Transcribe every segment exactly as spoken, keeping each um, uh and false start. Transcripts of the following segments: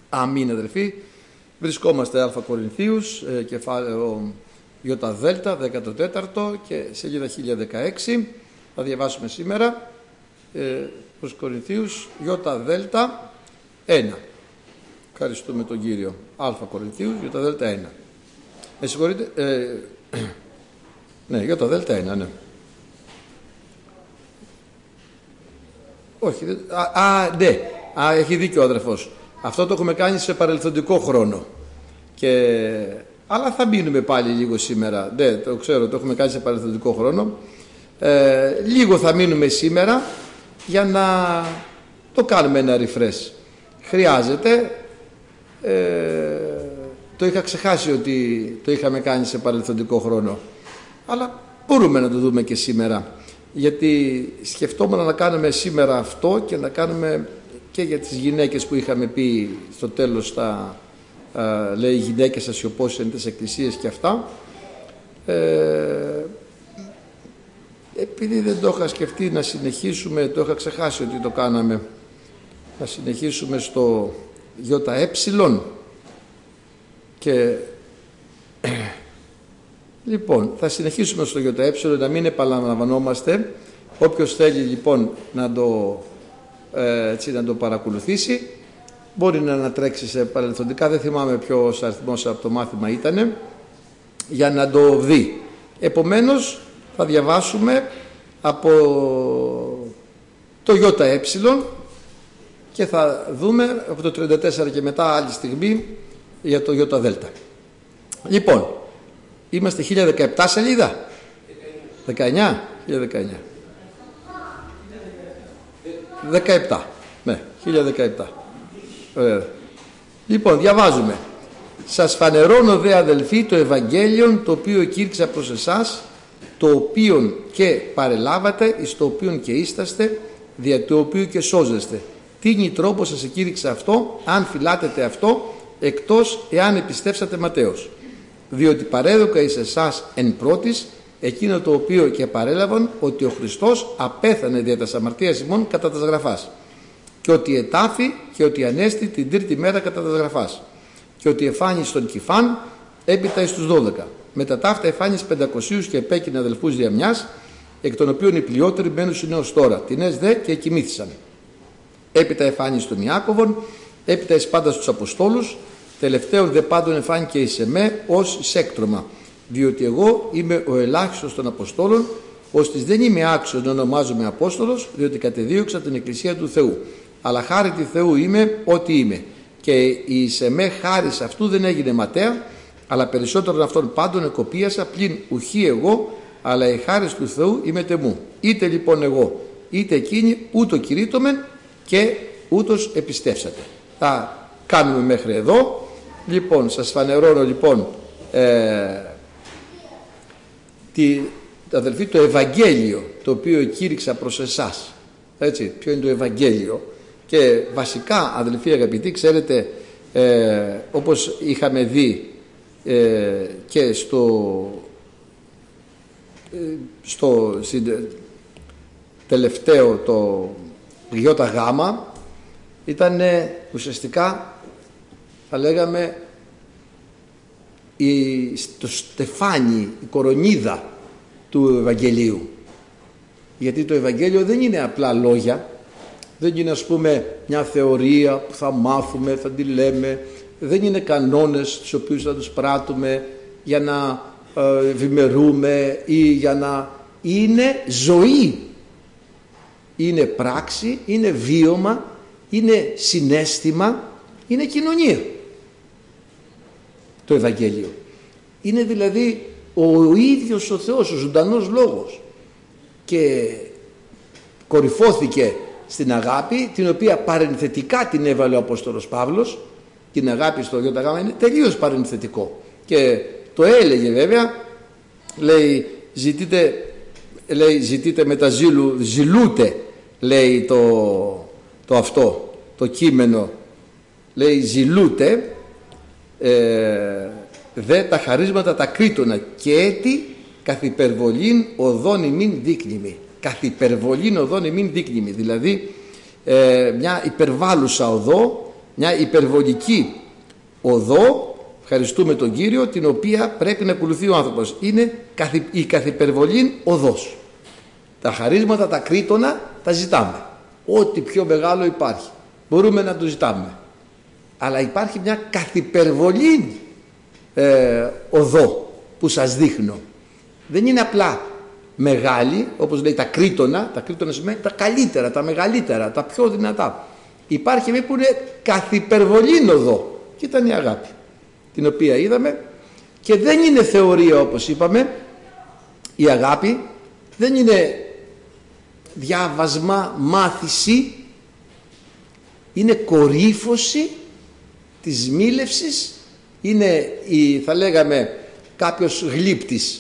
Αμήν αδελφοί. Βρισκόμαστε Α Κορινθίους, ε, κεφάλαιο Ι Δέλτα, δέκατο τέταρτο και σελίδα χίλια δεκαέξι. Θα διαβάσουμε σήμερα ε, προς Κορινθίους Ι Δέλτα ένα. Ευχαριστούμε τον Κύριο. Α Κορινθίους Ι Δέλτα ένα. Με συγχωρείτε. Ε, ναι, Ι Δέλτα ένα, ναι. Όχι, α, α, ναι, α, έχει δίκιο ο αδερφός. Αυτό το έχουμε κάνει σε παρελθοντικό χρόνο. Και... Αλλά θα μείνουμε πάλι λίγο σήμερα. Ναι, το ξέρω, το έχουμε κάνει σε παρελθοντικό χρόνο. Ε, λίγο θα μείνουμε σήμερα για να το κάνουμε ένα refresh. Χρειάζεται. Ε, το είχα ξεχάσει ότι το είχαμε κάνει σε παρελθοντικό χρόνο. Αλλά μπορούμε να το δούμε και σήμερα. Γιατί σκεφτόμουν να κάνουμε σήμερα αυτό και να κάνουμε και για τις γυναίκες που είχαμε πει στο τέλος τα α, λέει οι γυναίκες σας ιωπώσεις είναι τις εκκλησίες και αυτά. Ε, επειδή δεν το είχα σκεφτεί να συνεχίσουμε, το είχα ξεχάσει ότι το κάναμε, να συνεχίσουμε στο ΙΕ και λοιπόν θα συνεχίσουμε στο ΙΕ, να μην επαναλαμβανόμαστε. Όποιος θέλει λοιπόν να το, ε, έτσι, να το παρακολουθήσει μπορεί να ανατρέξει σε παρελθοντικά, δεν θυμάμαι ποιος αριθμός από το μάθημα ήτανε, για να το δει. Επομένως θα διαβάσουμε από το ΙΕ και θα δούμε από το τριάντα τέσσερα και μετά άλλη στιγμή για το Ι Δέλτα. Λοιπόν, είμαστε χίλια δεκαεπτά σελίδα. δεκαεννιά. χίλια δεκαεννιά. δεκαεπτά. Ναι, χίλια δεκαεπτά. Ωραία. Λοιπόν, διαβάζουμε. Σας φανερώνω δε αδελφοί το Ευαγγέλιον το οποίο κήρυξα προς εσάς, το οποίον και παρελάβατε, εις το οποίον καιίσταστε, δια το οποίο και σώζεστε. Τίνι τρόπο σας εκήρυξα αυτό, αν φυλάτετε αυτό, εκτός εάν επιστέψατε ματέως. Διότι παρέδωκα εις εσάς εν πρώτης εκείνο το οποίο και παρέλαβαν, ότι ο Χριστός απέθανε δια τας αμαρτίας ημών κατά τας γραφάς, και ότι ετάφη και ότι ανέστη την τρίτη μέρα κατά τας γραφάς, και ότι εφάνει στον Κηφάν έπειτα εις τους δώδεκα. Μετά ταύτα εφάνει πεντακοσίους και επέκεινε αδελφούς δια μιας, εκ των οποίων οι πλειότεροι μένουσιν έως τώρα, τινές δε και εκοιμήθησαν. Έπειτα εφάνει στον Ιάκωβον, έπειτα εις πάντα στους Αποστόλους, τελευταίον δε πάντων εφάνει και εις εμέ ως εις έκτρωμα, διότι εγώ είμαι ο ελάχιστος των Αποστόλων, ώστις δεν είμαι άξιος να ονομάζομαι Απόστολος, διότι κατεδίωξα την Εκκλησία του Θεού. Αλλά χάρη του Θεού είμαι ό,τι είμαι. Και εις εμέ χάρις αυτού δεν έγινε ματέα, αλλά περισσότερον αυτών πάντων εκοπίασα, πλην ουχή εγώ, αλλά η χάρις του Θεού είμαι τεμού. Είτε λοιπόν εγώ, είτε εκείνοι, ούτω κηρύττωμεν και ούτως επιστεύσατε. Θα κάνουμε μέχρι εδώ. Λοιπόν, σας φανερώνω λοιπόν ε, τη, αδελφοί, το Ευαγγέλιο το οποίο κήρυξα προς εσάς. Έτσι, ποιο είναι το Ευαγγέλιο? Και βασικά αδελφοί αγαπητοί, ξέρετε, ε, όπως είχαμε δει ε, και στο, ε, στο τελευταίο το Ι Γάμα, ήταν ουσιαστικά, θα λέγαμε, η, το στεφάνι, η κορονίδα του Ευαγγελίου. Γιατί το Ευαγγέλιο δεν είναι απλά λόγια, δεν είναι ας πούμε μια θεωρία που θα μάθουμε, θα τη λέμε, δεν είναι κανόνες τους οποίους θα τους πράττουμε για να ε, ευημερούμε ή για να... είναι ζωή, είναι πράξη, είναι βίωμα, είναι συναίσθημα, είναι κοινωνία. Το Ευαγγέλιο είναι δηλαδή ο ίδιος ο Θεός, ο ζωντανός λόγος, και κορυφώθηκε στην αγάπη, την οποία παρενθετικά την έβαλε ο Απόστολος Παύλος. Την αγάπη στο Ι Γ είναι τελείως παρενθετικό και το έλεγε βέβαια, λέει ζητείτε, λέει, ζητείτε με τα ζήλου, ζηλούτε, λέει το, το αυτό το κείμενο, λέει ζηλούτε ε, δε τα χαρίσματα τα κρίτωνα και έτη καθ' υπερβολήν οδόν ημίν δείκνημη. Καθ' υπερβολήν οδόν ημίν δείκνημη, δηλαδή ε, μια υπερβάλλουσα οδό μια υπερβολική οδό, ευχαριστούμε τον Κύριο, την οποία πρέπει να ακολουθεί ο άνθρωπος. Είναι η καθυπερβολήν οδός. Τα χαρίσματα, τα κρίτωνα τα ζητάμε. Ό,τι πιο μεγάλο υπάρχει μπορούμε να το ζητάμε. Αλλά υπάρχει μια καθυπερβολήν ε, οδό που σας δείχνω. Δεν είναι απλά μεγάλη, όπως λέει τα κρίτωνα. Τα κρίτωνα σημαίνει τα καλύτερα, τα μεγαλύτερα, τα πιο δυνατά. Υπάρχει μία που είναι καθυπερβολήν οδό, και ήταν η αγάπη, την οποία είδαμε. Και δεν είναι θεωρία, όπως είπαμε. Η αγάπη δεν είναι διάβασμα, μάθηση. Είναι κορύφωση της μίλευσης. Είναι η, θα λέγαμε, κάποιος γλύπτης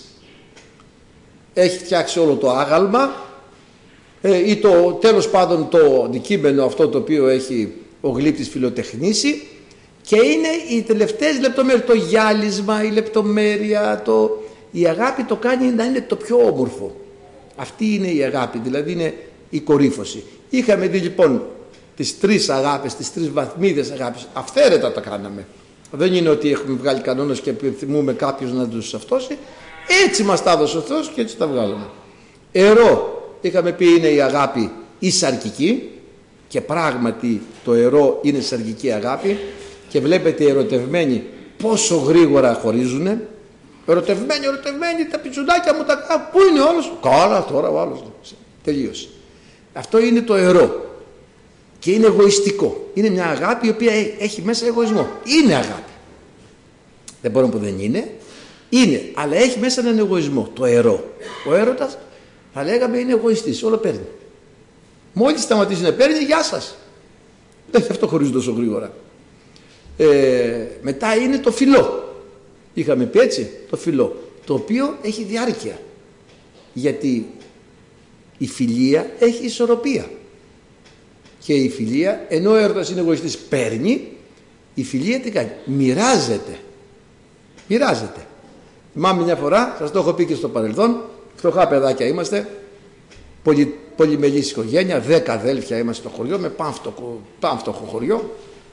έχει φτιάξει όλο το άγαλμα ε, ή το τέλος πάντων το αντικείμενο αυτό το οποίο έχει ο γλύπτης φιλοτεχνήσει, και είναι οι τελευταίες λεπτομέρειες, το γυάλισμα, η λεπτομέρεια, το... η αγάπη το κάνει να είναι το πιο όμορφο. Αυτή είναι η αγάπη, δηλαδή είναι η κορύφωση. Είχαμε δει λοιπόν τις τρεις αγάπες, τις τρεις βαθμίδες αγάπης, αυθαίρετα τα κάναμε. Δεν είναι ότι έχουμε βγάλει κανόνες και επιθυμούμε κάποιος να τους αυτώσει. Έτσι μας τα έδωσε ο Θεός και έτσι τα βγάλαμε. Ερώ, είχαμε πει, είναι η αγάπη η σαρκική, και πράγματι το ερώ είναι σαρκική αγάπη. Και βλέπετε οι ερωτευμένοι πόσο γρήγορα χωρίζουνε. Ερωτευμένοι, ερωτευμένοι, τα πιτσουνάκια μου τα κάνω. Πού είναι ο άλλος? Καλά, τώρα ο άλλος. Τελείωσε. Αυτό είναι το ερώ. Και είναι εγωιστικό. Είναι μια αγάπη η οποία έχει μέσα εγωισμό. Είναι αγάπη. Δεν μπορούμε που δεν είναι. Είναι, αλλά έχει μέσα έναν εγωισμό. Το ερώ. Ο έρωτας, θα λέγαμε, είναι εγωιστής. Όλο παίρνει. Μόλις σταματήσει να παίρνει, γεια σας. Δεν θα αυτό χωρίζει τόσο γρήγορα. Ε, μετά είναι το φιλό. Είχαμε πει έτσι, το φιλό, το οποίο έχει διάρκεια. Γιατί η φιλία έχει ισορροπία. Και η φιλία, ενώ ο έρωτας είναι εγωιστής, παίρνει, η φιλία τι κάνει? Μοιράζεται. Μοιράζεται. Θυμάμαι μια φορά, σας το έχω πει και στο παρελθόν, φτωχά παιδάκια είμαστε, πολυ, πολυμελής οικογένεια, δέκα αδέλφια είμαστε στο χωριό, με πάμφτωχο χωριό.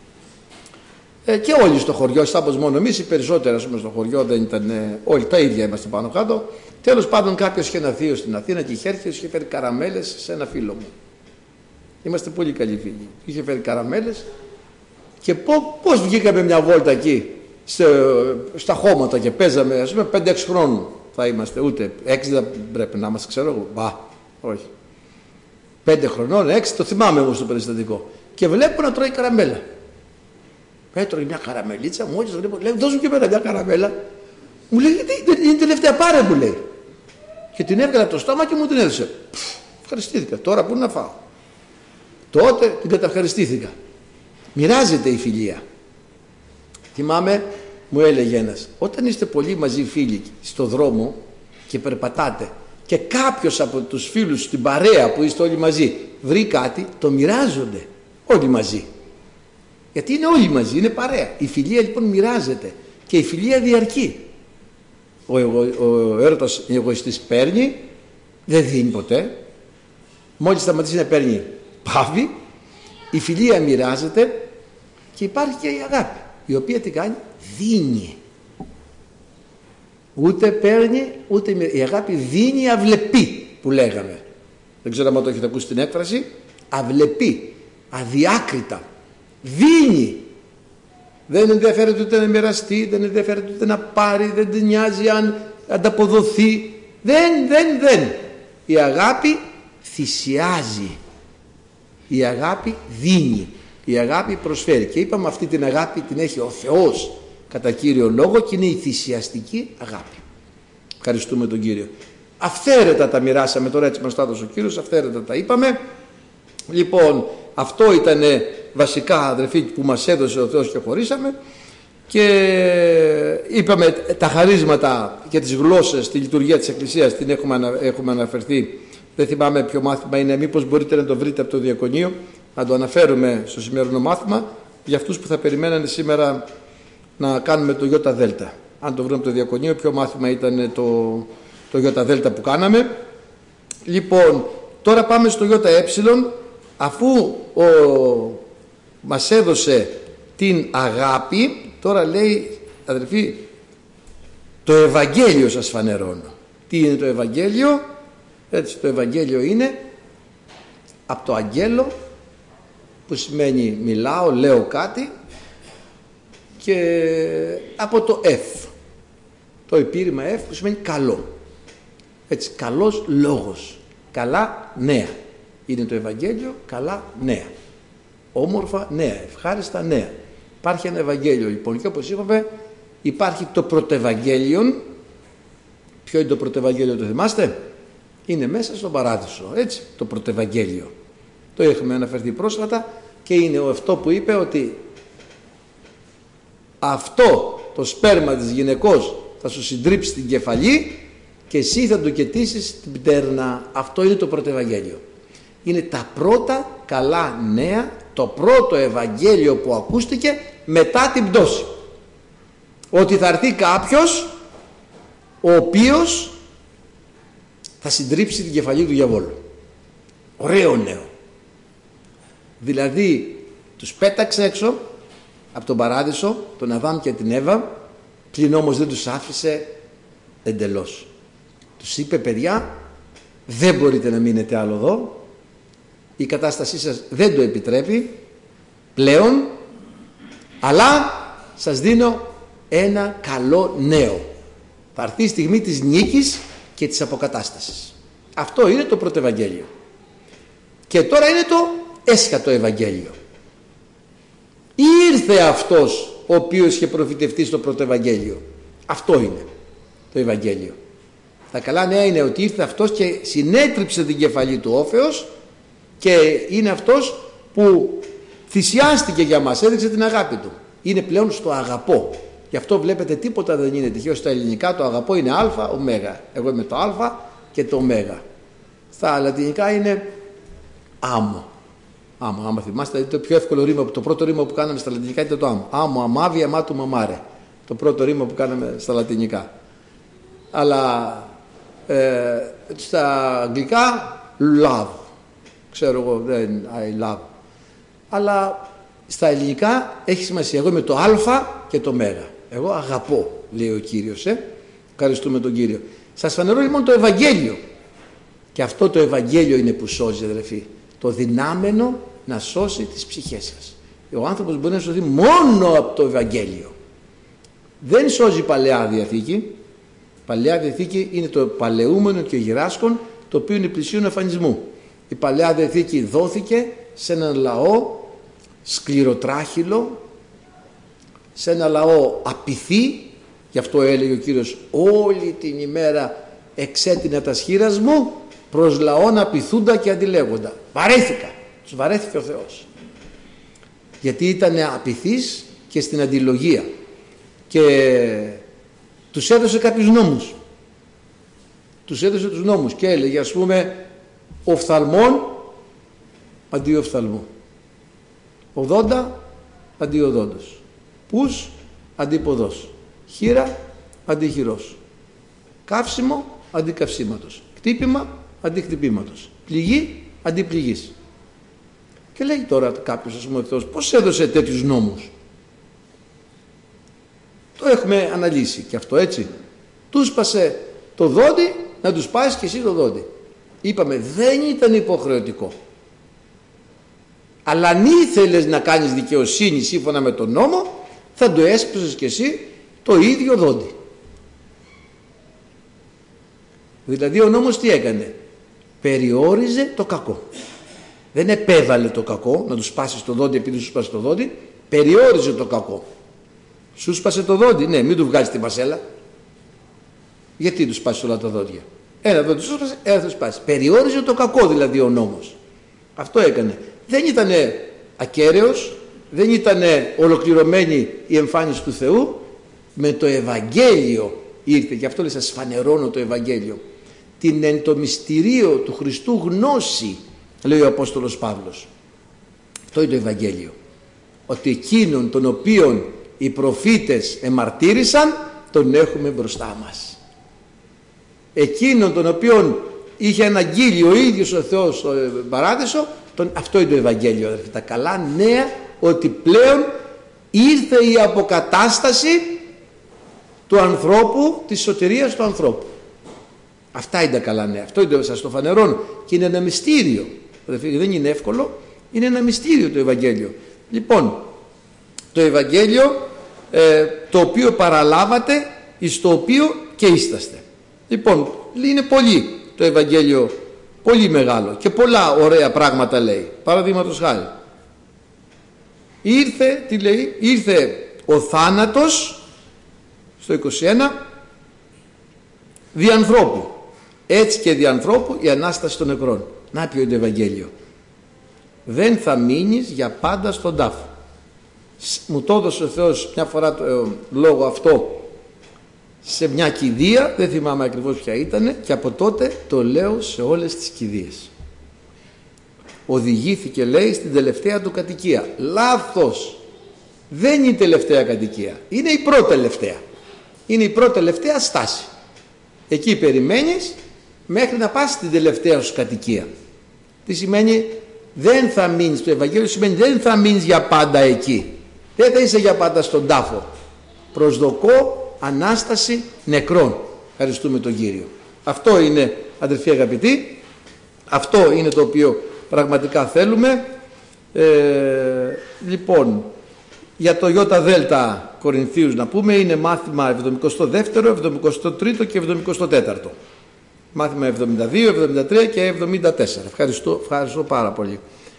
Ε, και όλοι στο χωριό, σαν μόνο εμείς, οι περισσότεροι ας πούμε, στο χωριό δεν ήταν, ε, όλοι τα ίδια είμαστε πάνω κάτω. Τέλος πάντων, κάποιος είχε ένα θείο στην Αθήνα και είχε έρθει, είχε φέρει καραμέλες σε ένα φίλο μου. Είμαστε πολύ καλοί φίλοι. Είχε φέρει καραμέλες και πώς βγήκαμε μια βόλτα εκεί σε, στα χώματα και παίζαμε, ας πούμε, πέντε έξι χρόνων θα είμαστε, ούτε έξι δεν πρέπει να είμαστε, ξέρω εγώ. Μπα, όχι. πέντε χρονών, έξι, το θυμάμαι όμως το περιστατικό. Και βλέπω να τρώει καραμέλα. Έτρωγε μια καραμελίτσα, μόλις το βλέπω, λέει, δώσ' μου και εμένα μια καραμέλα. Μου λέει, γιατί είναι τελευταία, πάρε, μου λέει. Και την έβγαλε από το στόμα και μου την έδωσε. Ευχαριστήθηκα. Τώρα πού να φάω? Τότε την καταυχαριστήθηκα. Μοιράζεται η φιλία. Θυμάμαι, μου έλεγε ένας, όταν είστε πολύ μαζί φίλοι στο δρόμο και περπατάτε και κάποιος από τους φίλους στην παρέα που είστε όλοι μαζί βρει κάτι, το μοιράζονται όλοι μαζί. Γιατί είναι όλοι μαζί, είναι παρέα. Η φιλία λοιπόν μοιράζεται και η φιλία διαρκεί. Ο, ο, ο έρωτας εγωιστής παίρνει, δεν δίνει ποτέ. Μόλις σταματήσει να παίρνει, πάβει. Η φιλία μοιράζεται και υπάρχει και η αγάπη, η οποία τι κάνει? Δίνει. Ούτε παίρνει, ούτε η αγάπη δίνει αυλεπή, που λέγαμε. Δεν ξέρω αν το έχετε ακούσει την έκφραση. Αυλεπή, αδιάκριτα. Δίνει. Δεν ενδιαφέρεται ούτε να μοιραστεί, δεν ενδιαφέρεται ούτε να πάρει, δεν την νοιάζει αν ανταποδοθεί. Δεν, δεν, δεν. Η αγάπη θυσιάζει. Η αγάπη δίνει. Η αγάπη προσφέρει. Και είπαμε αυτή την αγάπη την έχει ο Θεός κατά κύριο λόγο και είναι η θυσιαστική αγάπη. Ευχαριστούμε τον Κύριο. Αυθαίρετα τα μοιράσαμε, τώρα έτσι μας τα έδωσε ο Κύριος, αυθαίρετα τα είπαμε. Λοιπόν, αυτό ήταν βασικά, αδερφοί, που μας έδωσε ο Θεός και χωρίσαμε. Και είπαμε τα χαρίσματα και τις γλώσσες στη λειτουργία της Εκκλησίας την έχουμε, ανα, έχουμε αναφερθεί. Δεν θυμάμαι ποιο μάθημα είναι, μήπως μπορείτε να το βρείτε από το Διακονείο, να το αναφέρουμε στο σημερινό μάθημα για αυτούς που θα περιμένανε σήμερα να κάνουμε το Ιώτα Δέλτα. Αν το βρούμε από το Διακονείο, ποιο μάθημα ήταν το, το Ιώτα Δέλτα που κάναμε. Λοιπόν, τώρα πάμε στο Ιώτα Ε, αφού ο, μας έδωσε την αγάπη. Τώρα λέει, αδερφοί, το Ευαγγέλιο σας φανερώνω. Τι είναι το Ευαγγέλιο? Έτσι, το Ευαγγέλιο είναι από το αγγέλο, που σημαίνει μιλάω, λέω κάτι, και από το εφ, το επίρρημα εφ, που σημαίνει καλό. Έτσι, καλός λόγος, καλά νέα. Είναι το Ευαγγέλιο, καλά νέα. Όμορφα νέα, ευχάριστα νέα. Υπάρχει ένα Ευαγγέλιο λοιπόν, και όπως είπαμε υπάρχει το πρωτευαγγέλιον. Ποιο είναι το πρωτευαγγέλιο, το θυμάστε? Είναι μέσα στον Παράδεισο, έτσι, το πρωτευαγγέλιο. Το έχουμε αναφερθεί πρόσφατα και είναι αυτό που είπε ότι αυτό το σπέρμα της γυναικός θα σου συντρίψει την κεφαλή και εσύ θα του κετήσεις την πτέρνα. Αυτό είναι το πρωτευαγγέλιο. Είναι τα πρώτα καλά νέα, το πρώτο Ευαγγέλιο που ακούστηκε μετά την πτώση. Ότι θα έρθει κάποιος ο οποίος θα συντρίψει την κεφαλή του διαβόλου. Ωραίο νέο. Δηλαδή τους πέταξε έξω από τον Παράδεισο, τον Αδάμ και την Εύα, πλην όμως δεν τους άφησε εντελώς. Τους είπε, παιδιά, δεν μπορείτε να μείνετε άλλο εδώ, η κατάστασή σας δεν το επιτρέπει πλέον, αλλά σας δίνω ένα καλό νέο. Θα έρθει η στιγμή της νίκης και της αποκατάστασης. Αυτό είναι το πρώτο Ευαγγέλιο. Και τώρα είναι το έσχατο Ευαγγέλιο. Ήρθε αυτός ο οποίος είχε προφητευτεί στο πρώτο Ευαγγέλιο. Αυτό είναι το Ευαγγέλιο. Τα καλά νέα είναι ότι ήρθε αυτός και συνέτριψε την κεφαλή του όφεως, και είναι αυτός που θυσιάστηκε για μας, έδειξε την αγάπη του. Είναι πλέον στο αγαπώ. Γι' αυτό βλέπετε τίποτα δεν είναι τυχαίο. Στα ελληνικά το αγαπώ είναι α, ω. Εγώ είμαι το α και το ω. Στα λατινικά είναι άμμο. Άμμο, άμα θυμάστε, το πιο εύκολο ρήμα, το πρώτο ρήμα που κάναμε στα λατινικά ήταν το άμμο. Άμμο, αμάβι, αμάτου, μαμάρε. Το πρώτο ρήμα που κάναμε στα λατινικά. Αλλά ε, στα αγγλικά love. Ξέρω εγώ, δεν, I love. Αλλά στα ελληνικά έχει σημασία. Εγώ είμαι το α και το μέγα. Εγώ αγαπώ, λέει ο Κύριος. Ε. Ευχαριστούμε τον Κύριο. Σας φανερώ λοιπόν το Ευαγγέλιο. Και αυτό το Ευαγγέλιο είναι που σώζει, αδελφοί. Το δυνάμενο να σώσει τις ψυχές σας. Ο άνθρωπος μπορεί να σωθεί μόνο από το Ευαγγέλιο. Δεν σώζει η Παλαιά Διαθήκη. Η Παλαιά Διαθήκη είναι το παλαιούμενο και γυράσκον, το οποίο είναι πλησίον εμφανισμού. Η Παλαιά Διαθήκη δόθηκε σε έναν λαό σκληροτράχυλο, σε ένα λαό απειθή. Γι' αυτό έλεγε ο Κύριος, όλη την ημέρα εξέτεινα τα σχήρας μου προς λαόν απειθούντα και αντιλέγοντα. Βαρέθηκα, τους βαρέθηκε ο Θεός, γιατί ήταν απειθείς και στην αντιλογία, και τους έδωσε κάποιους νόμους. Τους έδωσε τους νόμους και έλεγε, ας πούμε, οφθαλμών αντί οφθαλμού, οδόντα αντί οδόντος, πους αντί ποδός, χείρα αντί χειρός, καύσιμο αντί καυσίματος, χτύπημα αντί χτυπήματος, πληγή αντί πληγής. Και λέει τώρα κάποιος, ας πούμε, ο Θεός πώς έδωσε τέτοιους νόμους? Το έχουμε αναλύσει και αυτό, έτσι. Του σπάσε το δόντι, να του σπάσεις και εσύ το δόντι. Είπαμε δεν ήταν υποχρεωτικό. Αλλά αν ήθελες να κάνεις δικαιοσύνη σύμφωνα με τον νόμο, θα το έσπασες και εσύ το ίδιο δόντι. Δηλαδή ο νόμος τι έκανε? Περιόριζε το κακό. Δεν επέβαλε το κακό, να του σπάσεις το δόντι επειδή σου σπάσε το δόντι. Περιόριζε το κακό. Σου σπάσε το δόντι, ναι, μην του βγάλεις την πασέλα. Γιατί του σπάσεις όλα τα δόντια? Ένα δόντι σου σπάσε, ένα θα σπάσει. Περιόριζε το κακό δηλαδή ο νόμος. Αυτό έκανε. Δεν ήταν ακέραιος, δεν ήταν ολοκληρωμένη η εμφάνιση του Θεού. Με το Ευαγγέλιο ήρθε, και αυτό λέει, σας φανερώνω το Ευαγγέλιο. Την εν το μυστηρίο του Χριστού γνώση, λέει ο Απόστολος Παύλος. Αυτό είναι το Ευαγγέλιο. Ότι εκείνον τον οποίον οι προφήτες εμαρτύρησαν, τον έχουμε μπροστά μας. Εκείνον τον οποίον είχε αναγγείλει ο ίδιος ο Θεός στο Παράδεισο, τον, αυτό είναι το Ευαγγέλιο, αδερφοί. Τα καλά νέα ότι πλέον ήρθε η αποκατάσταση του ανθρώπου, της σωτηρίας του ανθρώπου. Αυτά είναι τα καλά νέα. Αυτό είναι, σας το φανερώνω. Και είναι ένα μυστήριο. Δεν είναι εύκολο. Είναι ένα μυστήριο το Ευαγγέλιο. Λοιπόν, το Ευαγγέλιο ε, το οποίο παραλάβατε, εις το οποίο και είσαστε. Λοιπόν, είναι πολύ το Ευαγγέλιο, πολύ μεγάλο και πολλά ωραία πράγματα λέει. Παραδείγματος χάρη. Ήρθε, τι λέει, ήρθε ο θάνατος, στο είκοσι ένα, δι' ανθρώπου. Έτσι και δι' ανθρώπου η Ανάσταση των νεκρών. Να ποιο είναι το Ευαγγέλιο. Δεν θα μείνεις για πάντα στον τάφο. Μου το έδωσε ο Θεός μια φορά το ε, λόγο αυτό σε μια κηδεία, δεν θυμάμαι ακριβώς ποια ήτανε, και από τότε το λέω σε όλες τις κηδείες. Οδηγήθηκε, λέει, στην τελευταία του κατοικία. Λάθος. Δεν είναι η τελευταία κατοικία. Είναι η πρώτη τελευταία. Είναι η πρώτη τελευταία στάση. Εκεί περιμένεις μέχρι να πας στην τελευταία σου κατοικία. Τι σημαίνει? Δεν θα μείνεις, το Ευαγγέλιο σημαίνει δεν θα μείνεις για πάντα εκεί. Δεν θα είσαι για πάντα στον τάφο. Προσδοκώ Ανάσταση νεκρών. Ευχαριστούμε τον Κύριο. Αυτό είναι, αδελφοί αγαπητοί, αυτό είναι το οποίο πραγματικά θέλουμε. Ε, λοιπόν, για το Ιώτα Δέλτα Κορινθίους να πούμε, είναι μάθημα εβδομηκοστό δεύτερο, εβδομηκοστό τρίτο και εβδομηκοστό τέταρτο. Μάθημα εβδομήντα δύο, εβδομήντα τρία και εβδομήντα τέσσερα. Ευχαριστώ, ευχαριστώ πάρα πολύ.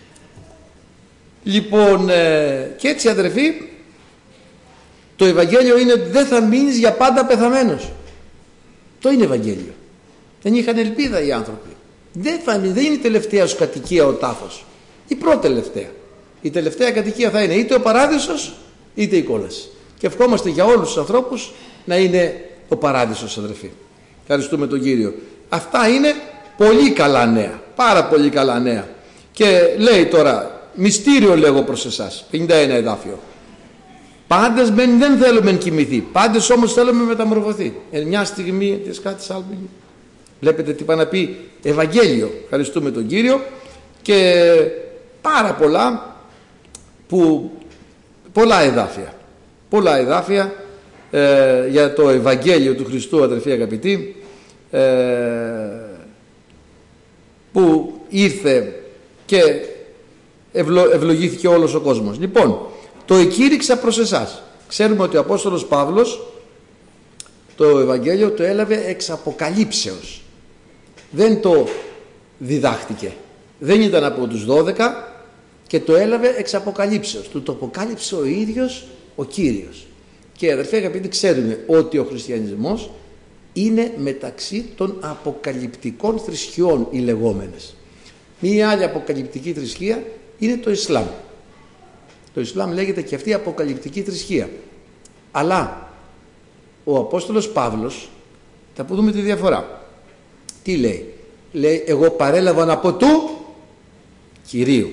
Λοιπόν, ε, και έτσι αδερφοί, το Ευαγγέλιο είναι ότι δεν θα μείνεις για πάντα πεθαμένος. Το είναι Ευαγγέλιο. Δεν είχαν ελπίδα οι άνθρωποι. Δεν, θα, δεν είναι η τελευταία σου κατοικία ο τάφος. Η πρώτη τελευταία. Η τελευταία κατοικία θα είναι είτε ο παράδεισος είτε η κόλαση. Και ευχόμαστε για όλους τους ανθρώπους να είναι ο παράδεισος, αδερφοί. Ευχαριστούμε τον Κύριο. Αυτά είναι πολύ καλά νέα. Πάρα πολύ καλά νέα. Και λέει τώρα, μυστήριο λέγω προς εσάς, πενήντα ένα εδάφιο. Πάντες μεν δεν θέλουμε να κοιμηθεί, πάντες όμως θέλουμε να μεταμορφωθεί. Εν μια στιγμή της κάτι άλλο. Βλέπετε τι πάει να πει Ευαγγέλιο. Ευχαριστούμε τον Κύριο. Και πάρα πολλά που, πολλά εδάφια. Πολλά εδάφια ε, για το Ευαγγέλιο του Χριστού, αδελφοί αγαπητοί, ε, που ήρθε και ευλο, ευλογήθηκε όλος ο κόσμος. Λοιπόν, το εκήρυξα προς εσάς. Ξέρουμε ότι ο Απόστολος Παύλος το Ευαγγέλιο το έλαβε εξ αποκαλύψεως. Δεν το διδάχτηκε. Δεν ήταν από τους δώδεκα και το έλαβε εξ αποκαλύψεως. Του το αποκάλυψε ο ίδιος ο Κύριος. Και αδερφοί αγαπητοί, ξέρουμε ότι ο χριστιανισμός είναι μεταξύ των αποκαλυπτικών θρησκειών οι λεγόμενες. Μία άλλη αποκαλυπτική θρησκεία είναι το Ισλάμ. Το Ισλάμ λέγεται και αυτή η αποκαλυπτική θρησκεία. Αλλά ο Απόστολος Παύλος, θα δούμε τη διαφορά. Τι λέει? Λέει, εγώ παρέλαβα από του Κυρίου.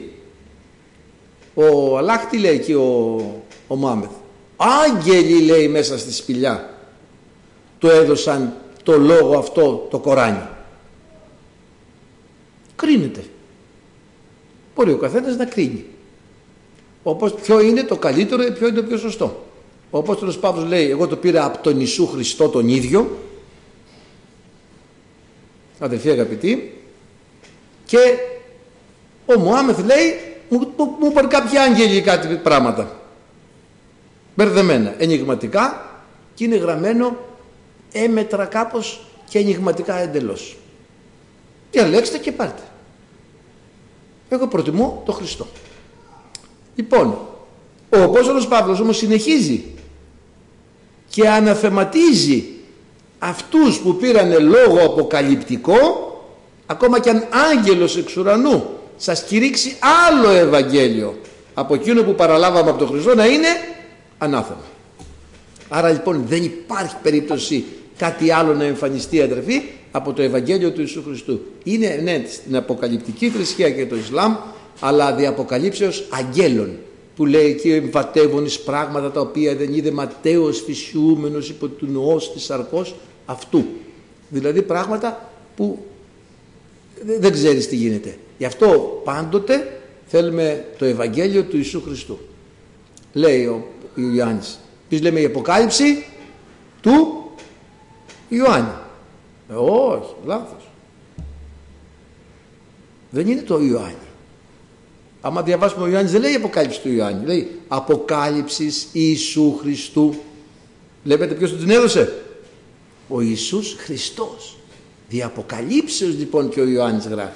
Ο Αλλάχ τι λέει εκεί ο, ο Μωάμεθ? Άγγελοι, λέει, μέσα στη σπηλιά του έδωσαν το λόγο αυτό, το Κοράνι. Κρίνεται. Μπορεί ο καθένας να κρίνει. Όπως ποιο είναι το καλύτερο ή ποιο είναι το πιο σωστό. Ο Απόστολος Παύλος λέει, εγώ το πήρα από τον Ιησού Χριστό τον ίδιο, αδελφοί αγαπητοί, και ο Μωάμεθ λέει, μου, μου, μου είπαν κάποιοι άγγελοι κάτι πράγματα μπερδεμένα, ενιγματικά, και είναι γραμμένο έμετρα κάπως και ενιγματικά εντελώς. Διαλέξτε και πάρτε. Εγώ προτιμώ το Χριστό. Λοιπόν, ο Απόστολος Παύλος όμως συνεχίζει και αναθεματίζει αυτούς που πήρανε λόγο αποκαλυπτικό, ακόμα και αν άγγελος εξ ουρανού σας κηρύξει άλλο Ευαγγέλιο από εκείνο που παραλάβαμε από τον Χριστό, να είναι ανάθεμα. Άρα λοιπόν δεν υπάρχει περίπτωση κάτι άλλο να εμφανιστεί, αδερφοί, από το Ευαγγέλιο του Ιησού Χριστού. Είναι, ναι, στην αποκαλυπτική θρησκεία και το Ισλάμ, αλλά δι' αποκαλύψεως αγγέλων, που λέει εκεί εμβατεύουν εις πράγματα τα οποία δεν είδε ματέος φυσιούμενος υπό του νοός της σαρκός αυτού. Δηλαδή πράγματα που δεν ξέρεις τι γίνεται. Γι' αυτό πάντοτε θέλουμε το Ευαγγέλιο του Ιησού Χριστού. Λέει ο, Ιωάννης. Εμείς λέμε η Αποκάλυψη του Ιωάννη. Ε, όχι, λάθος. Δεν είναι το Ιωάννη. Άμα διαβάσουμε ο Ιωάννης δεν λέει Αποκάλυψη του Ιωάννη, λέει Αποκάλυψης Ιησού Χριστού. Βλέπετε ποιος του την έδωσε? Ο Ιησούς Χριστός. Δι' Αποκαλύψεως λοιπόν και ο Ιωάννης γράφει.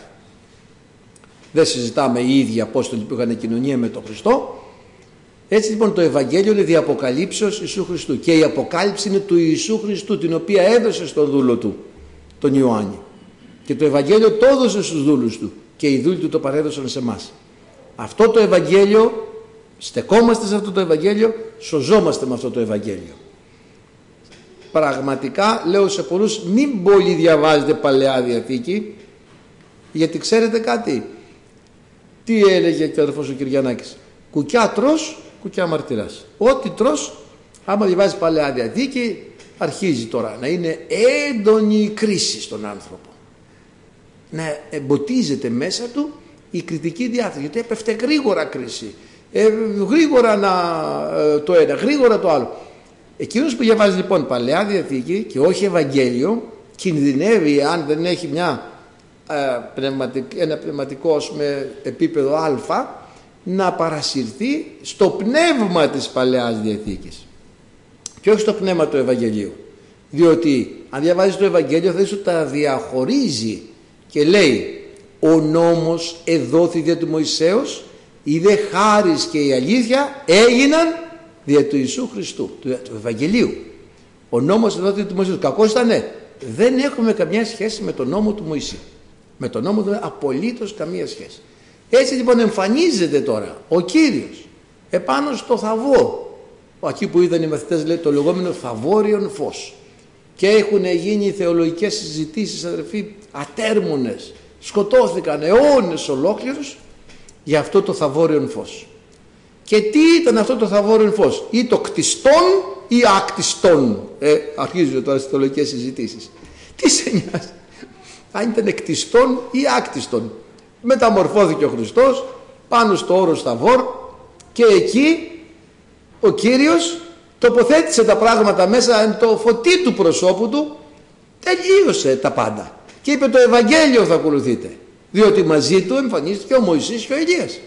Δεν συζητάμε οι ίδιοι Απόστολοι που είχαν κοινωνία με τον Χριστό. Έτσι λοιπόν το Ευαγγέλιο είναι δι' Αποκαλύψεως Ιησού Χριστού. Και η Αποκάλυψη είναι του Ιησού Χριστού, την οποία έδωσε στον δούλο του, τον Ιωάννη. Και το Ευαγγέλιο το έδωσε στους δούλους του. Και οι δούλοι του το παρέδωσαν σε εμάς. Αυτό το Ευαγγέλιο, στεκόμαστε σε αυτό το Ευαγγέλιο, σωζόμαστε με αυτό το Ευαγγέλιο. Πραγματικά λέω σε πολλούς, μην πολύ διαβάζετε Παλαιά Διαθήκη, γιατί ξέρετε κάτι, τι έλεγε και ο αδερφός ο Κυριανάκης? Κουκιά τρως, κουκιά μαρτυράς. Ό,τι τρως, άμα διαβάζεις Παλαιά Διαθήκη, αρχίζει τώρα να είναι έντονη η κρίση στον άνθρωπο. Να εμποτίζεται μέσα του η κριτική διάθεση, γιατί έπεφτε γρήγορα κρίση, ε, γρήγορα να, ε, το ένα, γρήγορα το άλλο. Εκείνος που διαβάζει λοιπόν Παλαιά Διαθήκη και όχι Ευαγγέλιο, κινδυνεύει, αν δεν έχει μια, ε, πνευματικ, ένα πνευματικό με επίπεδο α, να παρασυρθεί στο πνεύμα της Παλαιάς Διαθήκης και όχι στο πνεύμα του Ευαγγελίου. Διότι αν διαβάζεις το Ευαγγέλιο θα δεις ότι τα διαχωρίζει και λέει ο νόμος εδόθη δια του Μωυσέως, η δε χάρις και η αλήθεια έγιναν δια του Ιησού Χριστού, του, του Ευαγγελίου. Ο νόμος εδόθη δια του Μωυσέως. Κακός ήταν, ναι. Δεν έχουμε καμιά σχέση με τον νόμο του Μωυσή. Με τον νόμο του απολύτως καμία σχέση. Έτσι λοιπόν εμφανίζεται τώρα ο Κύριος επάνω στο Θαβόρ. Εκεί που είδαν οι μαθητές, λέει, το λεγόμενο Θαβόριον φως. Και έχουν γίνει θεολογικές συζητήσεις, αδερφοί, ατέρμονες. Σκοτώθηκαν αιώνες ολόκληρους για αυτό το Θαβόριον φως. Και τι ήταν αυτό το Θαβόριον φως? Ή το κτιστόν ή άκτιστον? Ε, αρχίζουν τώρα στις θεολογικές συζητήσεις. Τι σε νοιάζει αν ήταν κτιστόν ή άκτιστον? Μεταμορφώθηκε ο Χριστός πάνω στο όρος Θαβόρ και εκεί ο Κύριος τοποθέτησε τα πράγματα μέσα εν το φωτί του προσώπου του, τελείωσε τα πάντα και είπε το Ευαγγέλιο θα ακολουθείτε, διότι μαζί του εμφανίστηκε ο Μωυσής και ο Ηλίας.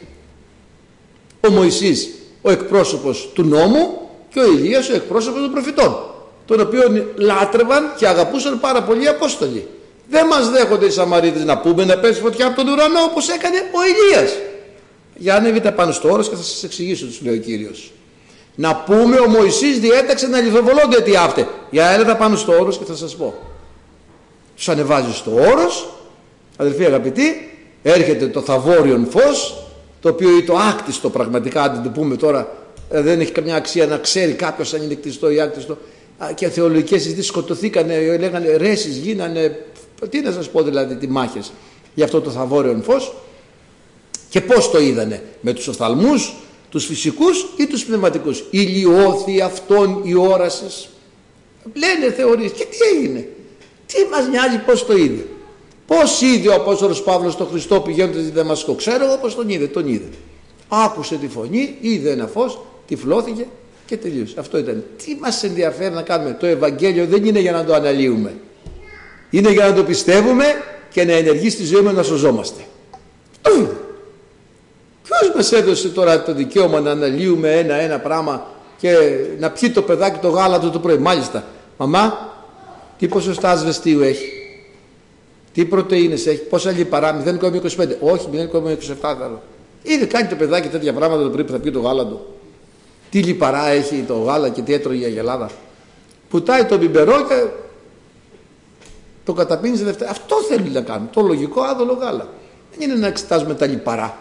Ο Μωυσής ο εκπρόσωπος του νόμου και ο Ηλίας ο εκπρόσωπος των προφητών, τον οποίον λάτρευαν και αγαπούσαν πάρα πολλοί Απόστολοι. Δεν μας δέχονται οι Σαμαρίτες να πούμε να πέσει φωτιά από τον ουρανό όπως έκανε ο Ηλίας. Για ανέβητε πάνω στο όρος και θα σας εξηγήσω, τους λέει ο Κύριος. Να πούμε ο Μωυσής διέταξε να λιθοβολώνται τι άφτε. Για έλα πάνω στο όρος και θα σας πω. Τους ανεβάζει στο όρος, αδελφοί αγαπητοί, έρχεται το Θαβόριον φως, το οποίο είναι το άκτιστο πραγματικά, αν το πούμε τώρα, δεν έχει καμιά αξία να ξέρει κάποιος αν είναι κτιστό ή άκτιστο. Και θεολογικές συζητήσεις σκοτωθήκανε, λέγανε ρέσεις, γίνανε, τι να σας πω δηλαδή, τι μάχες για αυτό το Θαβόριον φως. Και πώς το είδανε? Με τους οφθαλμούς, τους φυσικούς ή τους πνευματικούς? Ηλιώθη αυτόν η όρασης. Λένε θεωρίες. Και τι έγινε? Τι μας νοιάζει πώς το είδε? Πώς είδε ο Απόστολος Παύλος τον Χριστό πηγαίνοντας στη Δαμασκό? Ξέρω εγώ πώς τον είδε. Τον είδε. Άκουσε τη φωνή, είδε ένα φως, τυφλώθηκε και τελείωσε. Αυτό ήταν. Τι μας ενδιαφέρει να κάνουμε? Το Ευαγγέλιο δεν είναι για να το αναλύουμε. Είναι για να το πιστεύουμε και να ενεργεί στη ζωή μας να σωζόμαστε. Αυτό είναι. Ποιος μας έδωσε τώρα το δικαίωμα να αναλύουμε ένα-ένα πράγμα και να πιει το παιδάκι το γάλατο το πρωί? Μάλιστα. Μαμά, τι ποσοστά ασβεστίου έχει? Τι πρωτεΐνες έχει? Πόσα λιπαρά? μηδέν κόμμα είκοσι πέντε. Όχι, μηδέν κόμμα είκοσι επτά. Ήδη κάνει το παιδάκι τέτοια πράγματα το πρωί που θα πιει το γάλατο. Τι λιπαρά έχει το γάλα και τι έτρωγε η αγελάδα? Πουτάει το μπιμπερό και το καταπίνει σε δευτέρα. Αυτό θέλει να κάνουμε. Το λογικό άδολο γάλα. Δεν είναι να εξετάζουμε τα λιπαρά.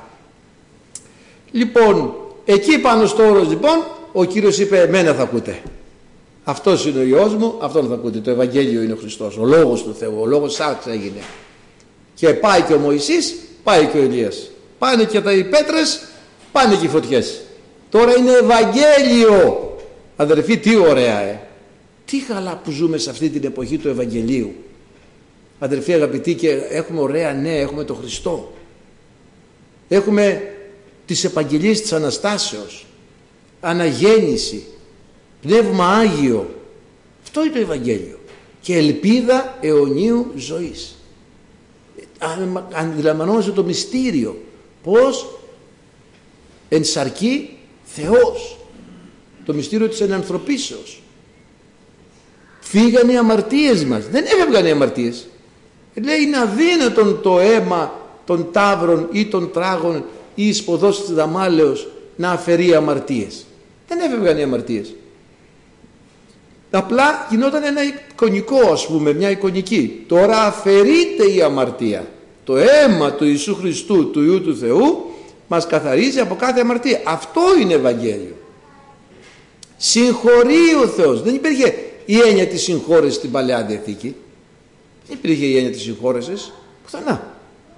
Λοιπόν, εκεί πάνω στο όρος λοιπόν, ο Κύριος είπε εμένα θα ακούτε. Αυτός είναι ο Υιός μου, αυτόν θα ακούτε. Το Ευαγγέλιο είναι ο Χριστός, ο Λόγος του Θεού, ο Λόγος σάρξ έγινε. Και πάει και ο Μωυσής, πάει και ο Ηλίας. Πάνε και τα οι πέτρες, πάνε και οι φωτιές. Τώρα είναι Ευαγγέλιο. Αδερφοί, τι ωραία, ε. Τι καλά που ζούμε σε αυτή την εποχή του Ευαγγελίου. Αδερφοί αγαπητοί, και έχουμε ωραία νέα, έχουμε τον Χριστό. Έχουμε τις επαγγελίες της Αναστάσεως. αναγέννηση, πνεύμα Άγιο. Αυτό είναι το Ευαγγέλιο. Και ελπίδα αιωνίου ζωής. Αντιλαμβανόμαστε το μυστήριο. Πώς εν σαρκεί Θεός. Το μυστήριο της ενανθρωπίσεως. Φύγανε οι αμαρτίες μας. Δεν έφευγαν οι αμαρτίες. Λέει είναι αδύνατον το αίμα των ταύρων ή των τράγων ή σποδός της δαμάλεως να αφαιρεί αμαρτίες. Δεν έφευγαν οι αμαρτίες. Απλά γινόταν ένα εικονικό, ας πούμε, μια εικονική. Τώρα αφαιρείται η αμαρτία. Το αίμα του Ιησού Χριστού, του Υιού του Θεού, μας καθαρίζει από κάθε αμαρτία. Αυτό είναι Ευαγγέλιο. Συγχωρεί ο Θεός. Δεν υπήρχε η έννοια της συγχώρεσης στην Παλαιά Διαθήκη. Δεν υπήρχε η έννοια της συγχώρεσης πουθενά.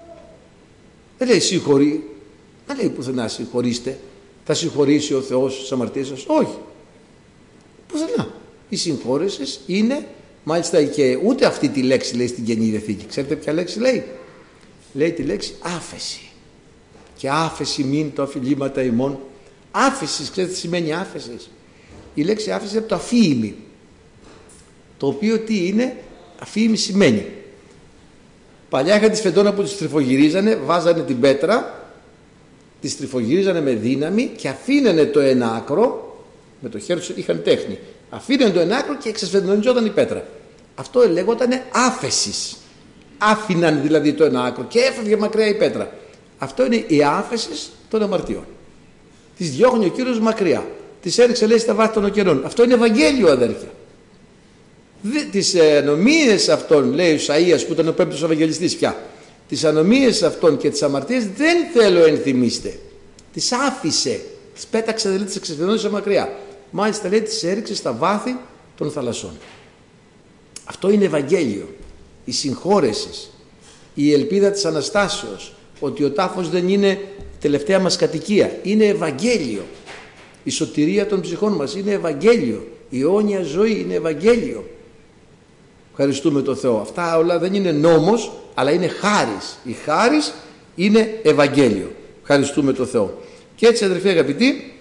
Δεν λέει συγχωρεί. Δεν λέει πουθενά συγχωρήστε. Θα συγχωρήσει ο Θεός τις αμαρτίες σας. Όχι. Πουθενά. Η συγχώρεση είναι, μάλιστα και ούτε αυτή τη λέξη λέει στην Καινή Διαθήκη. Ξέρετε ποια λέξη λέει? Λέει τη λέξη άφεση. Και άφεση μην το αφιλήματα ημών. Άφεση, ξέρετε τι σημαίνει άφεση? Η λέξη άφεση είναι από το αφίημι. Το οποίο τι είναι? Αφίημι σημαίνει. Παλιά είχαν τις φεντόνα που τις τριφογυρίζανε, βάζανε την πέτρα, τις τριφογυρίζανε με δύναμη και αφήνανε το ένα άκρο, με το χέρι τους είχαν τέχνη. Αφήνανε το ένα άκρο και εξασφεντονιζόταν η πέτρα. Αυτό λέγονταν άφεσης. Άφηναν δηλαδή το ένα άκρο και έφευγε μακριά η πέτρα. Αυτό είναι η άφεση των αμαρτιών. Τις διώχνει ο Κύριος μακριά. Τις έριξε λέει στα βάθη των ωκεανών. Αυτό είναι Ευαγγέλιο, αδέρφια. Τις ανομίες αυτών, λέει ο Ισαΐας που ήταν ο πέμπτος Ευαγγελιστής πια, τις ανομίες αυτών και τις αμαρτίες δεν θέλω ενθυμίστε. Τις άφησε. Τις πέταξε δηλαδή, τις εξασφεντώνησε μακριά. Μάλιστα λέει τις έριξε στα βάθη των θαλασσών. Αυτό είναι Ευαγγέλιο. Η συγχώρεση, η ελπίδα της Αναστάσεως, ότι ο τάφος δεν είναι τελευταία μας κατοικία, είναι Ευαγγέλιο. Η σωτηρία των ψυχών μας είναι Ευαγγέλιο. Η αιώνια ζωή είναι Ευαγγέλιο. Ευχαριστούμε τον Θεό. Αυτά όλα δεν είναι νόμος, αλλά είναι χάρις. Η χάρις είναι Ευαγγέλιο. Ευχαριστούμε τον Θεό. Και έτσι, αδερφοί αγαπητοί,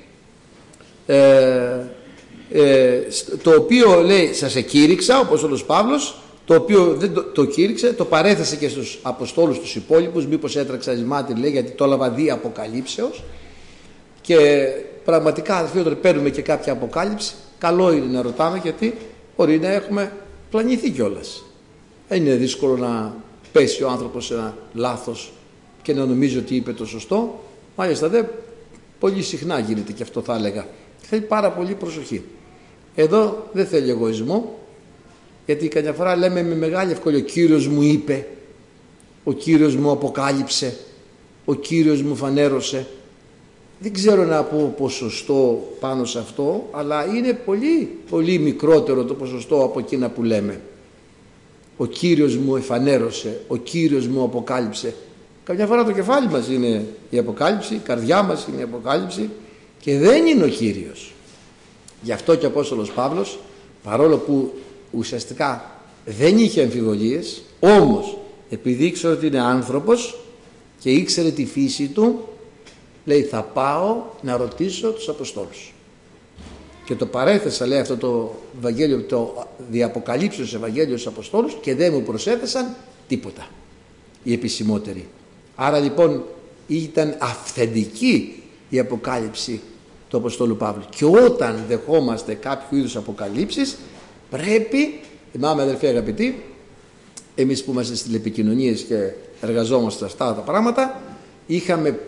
ε, ε, το οποίο λέει σας εκήρυξα, όπως όλος Παύλος, το οποίο δεν το, το κήρυξε, το παρέθεσε και στους Αποστόλους τους υπόλοιπους, μήπως έτρεξα εις μάτι, λέει, γιατί το έλαβα δι' αποκαλύψεως. Και πραγματικά, αδερφοί, όταν παίρνουμε και κάποια αποκάλυψη, καλό είναι να ρωτάμε, γιατί μπορεί να έχουμε πλανηθεί κιόλας. Δεν είναι δύσκολο να πέσει ο άνθρωπος σε ένα λάθος και να νομίζει ότι είπε το σωστό. Μάλιστα δε πολύ συχνά γίνεται και αυτό, θα έλεγα. Θέλει πάρα πολύ προσοχή. Εδώ δεν θέλει εγωισμό, γιατί καμιά φορά λέμε με μεγάλη ευκολία ο Κύριος μου είπε, ο Κύριος μου αποκάλυψε, ο Κύριος μου φανέρωσε. Δεν ξέρω να πω ποσοστό πάνω σε αυτό, αλλά είναι πολύ πολύ μικρότερο το ποσοστό από εκείνα που λέμε. Ο Κύριος μου εφανέρωσε, ο Κύριος μου αποκάλυψε. Καμιά φορά το κεφάλι μας είναι η αποκάλυψη, η καρδιά μας είναι η αποκάλυψη και δεν είναι ο Κύριος. Γι' αυτό και ο Απόστολος Παύλος, παρόλο που ουσιαστικά δεν είχε αμφιβολίες, όμως επειδή ήξερε ότι είναι άνθρωπος και ήξερε τη φύση του, λέει θα πάω να ρωτήσω τους Αποστόλους. Και το παρέθεσα, λέει, αυτό το Ευαγγέλιο, το διαποκαλύψεως Ευαγγέλιο στους Αποστόλους και δεν μου προσέθεσαν τίποτα οι επισημότεροι. Άρα λοιπόν ήταν αυθεντική η αποκάλυψη του Αποστόλου Παύλου. Και όταν δεχόμαστε κάποιο είδους αποκαλύψεις, πρέπει, θυμάμαι αδερφοί αγαπητοί, εμείς που είμαστε στις τηλεπικοινωνίες και εργαζόμαστε αυτά τα πράγματα, είχαμε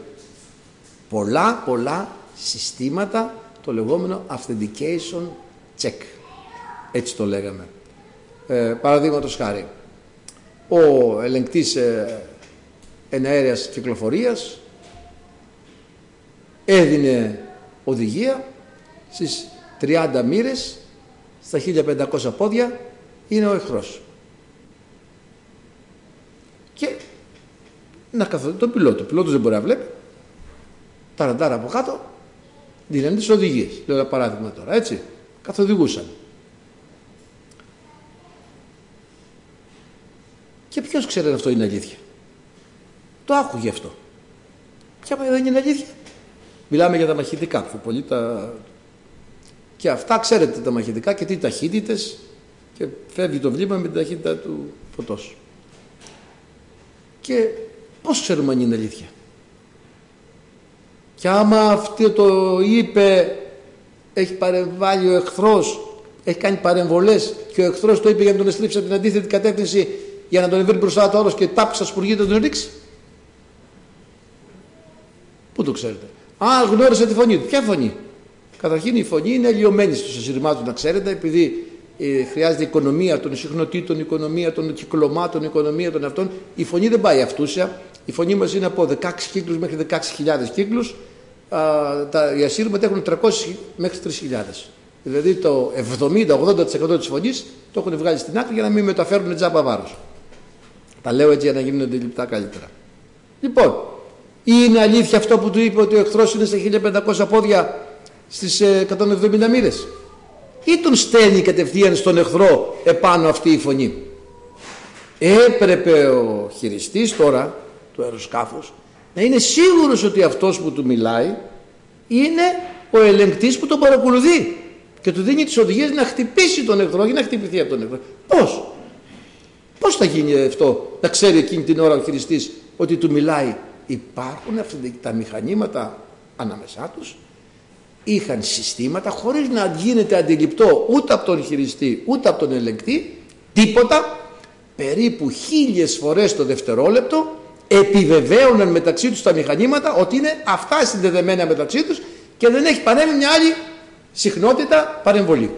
πολλά πολλά συστήματα, το λεγόμενο authentication check, έτσι το λέγαμε. Ε, παραδείγματος χάρη, ο ελεγκτής ε, εναέρειας κυκλοφορίας έδινε οδηγία στις τριάντα μοίρες, στα χίλια πεντακόσια πόδια είναι ο εχθρός. Και να καθοδεί τον πιλότο. Ο πιλότος δεν μπορεί να βλέπει. Τα ραντάρα από κάτω δίνανε τις οδηγίες. Λέω ένα παράδειγμα τώρα, έτσι. Καθοδηγούσαν. Και ποιος ξέρει αν αυτό είναι αλήθεια? Το άκουγε αυτό. Και άμα δεν είναι αλήθεια. Μιλάμε για τα μαχητικά που πολλοί τα, Και αυτά ξέρετε τα μαχητικά και τι ταχύτητες, και φεύγει το βλήμα με την ταχύτητα του φωτός. Και πώς ξέρουμε αν είναι αλήθεια? Και άμα αυτό το είπε, έχει παρεμβάλει ο εχθρός, έχει κάνει παρεμβολές και ο εχθρός το είπε για να τον εστρίψει από την αντίθετη κατεύθυνση, για να τον βρει μπροστά το άλλος και τάπει στα σπουργία να τον ρίξει. Πού το ξέρετε? Α, γνώρισε τη φωνή του. Ποια φωνή? Καταρχήν η φωνή είναι αλλοιωμένη στους ασυρμάτους, να ξέρετε, επειδή ε, χρειάζεται οικονομία των συχνοτήτων, οικονομία των κυκλωμάτων, οικονομία των αυτών. Η φωνή δεν πάει αυτούσια. Η φωνή μας είναι από δεκαέξι κύκλους μέχρι δεκαέξι χιλιάδες κύκλους. Α, τα, οι ασύρματοι έχουν τριακόσιες μέχρι τρεις χιλιάδες. Δηλαδή το εβδομήντα με ογδόντα τοις εκατό της φωνής το έχουν βγάλει στην άκρη για να μην μεταφέρουν τζάμπα βάρος. Τα λέω έτσι για να γίνουν αντιληπτά καλύτερα. Λοιπόν, είναι αλήθεια αυτό που του είπε ότι ο εχθρός είναι στα χίλια πεντακόσια πόδια στις εκατόν εβδομήντα μοίρες? Ή τον στέλνει κατευθείαν στον εχθρό επάνω αυτή η φωνή? Έπρεπε ο χειριστής τώρα του αεροσκάφους να είναι σίγουρος ότι αυτός που του μιλάει είναι ο ελεγκτής που τον παρακολουθεί και του δίνει τις οδηγίες να χτυπήσει τον εχθρό ή να χτυπηθεί από τον εχθρό. Πώς? Πώς θα γίνει αυτό, να ξέρει εκείνη την ώρα ο χειριστής ότι του μιλάει? Υπάρχουν αυτά τα μηχανήματα ανάμεσά τους, είχαν συστήματα χωρίς να γίνεται αντιληπτό ούτε από τον χειριστή ούτε από τον ελεγκτή τίποτα, περίπου χίλιες φορές το δευτερόλεπτο επιβεβαίωναν μεταξύ τους τα μηχανήματα ότι είναι αυτά συνδεδεμένα μεταξύ τους και δεν έχει παρέμβει μια άλλη συχνότητα παρεμβολή.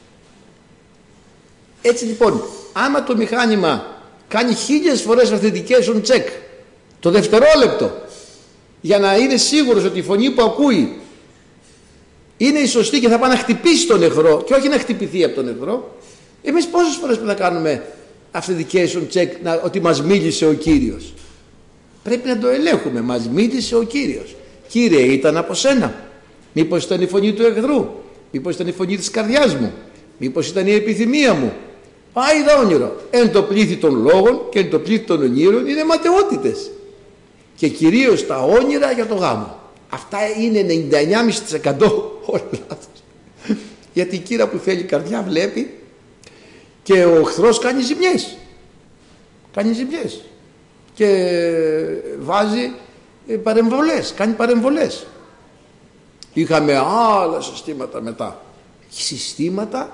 Έτσι λοιπόν, άμα το μηχάνημα κάνει χίλιες φορές authentication check το δευτερόλεπτο για να είναι σίγουρος ότι η φωνή που ακούει είναι η σωστή και θα πάει να χτυπήσει τον εχθρό και όχι να χτυπηθεί από τον εχθρό, εμείς πόσες φορές πρέπει να κάνουμε authentication check να, ότι μας μίλησε ο Κύριος? Πρέπει να το ελέγχουμε. Μας μίλησε ο Κύριος. Κύριε, ήταν από σένα? Μήπως ήταν η φωνή του εχθρού? Μήπως ήταν η φωνή της καρδιάς μου? Μήπως ήταν η επιθυμία μου? Πάει δα όνειρο. Εν το πλήθη των λόγων και εν το πλήθη των ονείρων είναι ματαιότητες. Και κυρίως τα όνειρα για το γάμο. Αυτά είναι ενενήντα εννιά κόμμα πέντε τοις εκατό όλα λάθος. Γιατί η κύρα που θέλει καρδιά βλέπει και ο εχθρός κάνει ζημιές. Κάνει ζημιές. Και βάζει παρεμβολές, κάνει παρεμβολές. Είχαμε άλλα συστήματα μετά. Συστήματα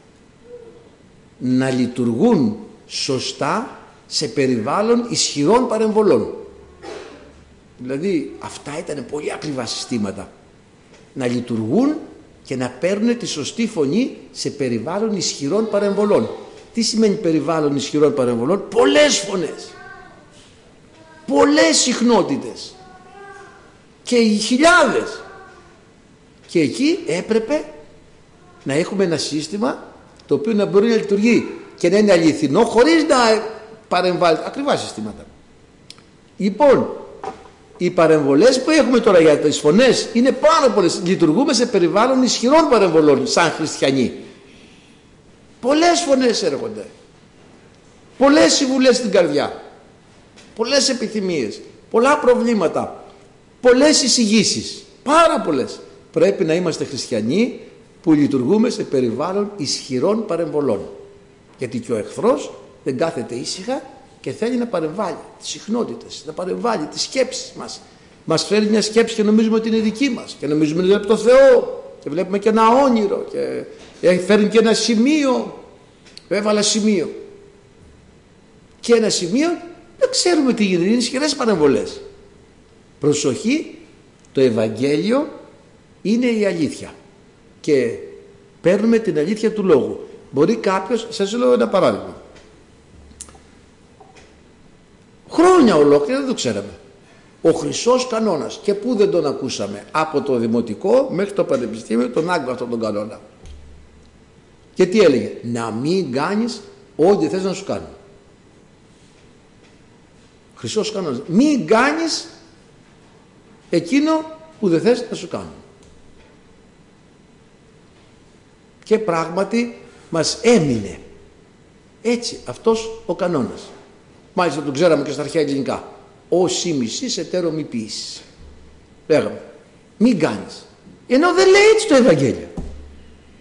να λειτουργούν σωστά σε περιβάλλον ισχυρών παρεμβολών. Δηλαδή αυτά ήταν πολύ ακριβά συστήματα. Να λειτουργούν και να παίρνουν τη σωστή φωνή σε περιβάλλον ισχυρών παρεμβολών. Τι σημαίνει περιβάλλον ισχυρών παρεμβολών? Πολλές φωνές, πολλές συχνότητες και οι χιλιάδες. Και εκεί έπρεπε να έχουμε ένα σύστημα το οποίο να μπορεί να λειτουργεί και να είναι αληθινό χωρίς να παρεμβάλλει. Ακριβά συστήματα. Λοιπόν, οι παρεμβολές που έχουμε τώρα για τις φωνές είναι πάρα πολλές. Λειτουργούμε σε περιβάλλον ισχυρών παρεμβολών σαν χριστιανοί. Πολλές φωνές έρχονται, πολλές συμβουλές στην καρδιά, πολλές επιθυμίες, πολλά προβλήματα, πολλές εισηγήσεις, πάρα πολλές. Πρέπει να είμαστε χριστιανοί που λειτουργούμε σε περιβάλλον ισχυρών παρεμβολών, γιατί και ο εχθρός δεν κάθεται ήσυχα και θέλει να παρεμβάλλει τις συχνότητες, να παρεμβάλλει τις σκέψεις μας. Μας φέρει μια σκέψη και νομίζουμε ότι είναι δική μας και νομίζουμε ότι είναι από το Θεό και βλέπουμε και ένα όνειρο και φέρνει και ένα σημείο. Έβαλα σημείο και ένα σημείο, δεν ξέρουμε τι γίνεται, είναι ισχυρές παρεμβολές. Προσοχή, το Ευαγγέλιο είναι η αλήθεια και παίρνουμε την αλήθεια του λόγου. Μπορεί κάποιος, σας λέω ένα παράδειγμα, χρόνια ολόκληρα δεν το ξέραμε. Ο χρυσός κανόνας, και πού δεν τον ακούσαμε? Από το δημοτικό μέχρι το πανεπιστήμιο τον άκουγα αυτόν τον κανόνα. Και τι έλεγε? Να μην κάνεις ό,τι θες να σου κάνουν. Χρυσός κανόνας. Μην κάνεις εκείνο που δεν θες να σου κάνουν. Και πράγματι μας έμεινε έτσι αυτός ο κανόνας. Μάλιστα τον ξέραμε και στα αρχαία ελληνικά. Όσοι μισείς εταίρο μη ποιήσεις. Λέγαμε μην κάνεις. Ενώ δεν λέει έτσι το Ευαγγέλιο.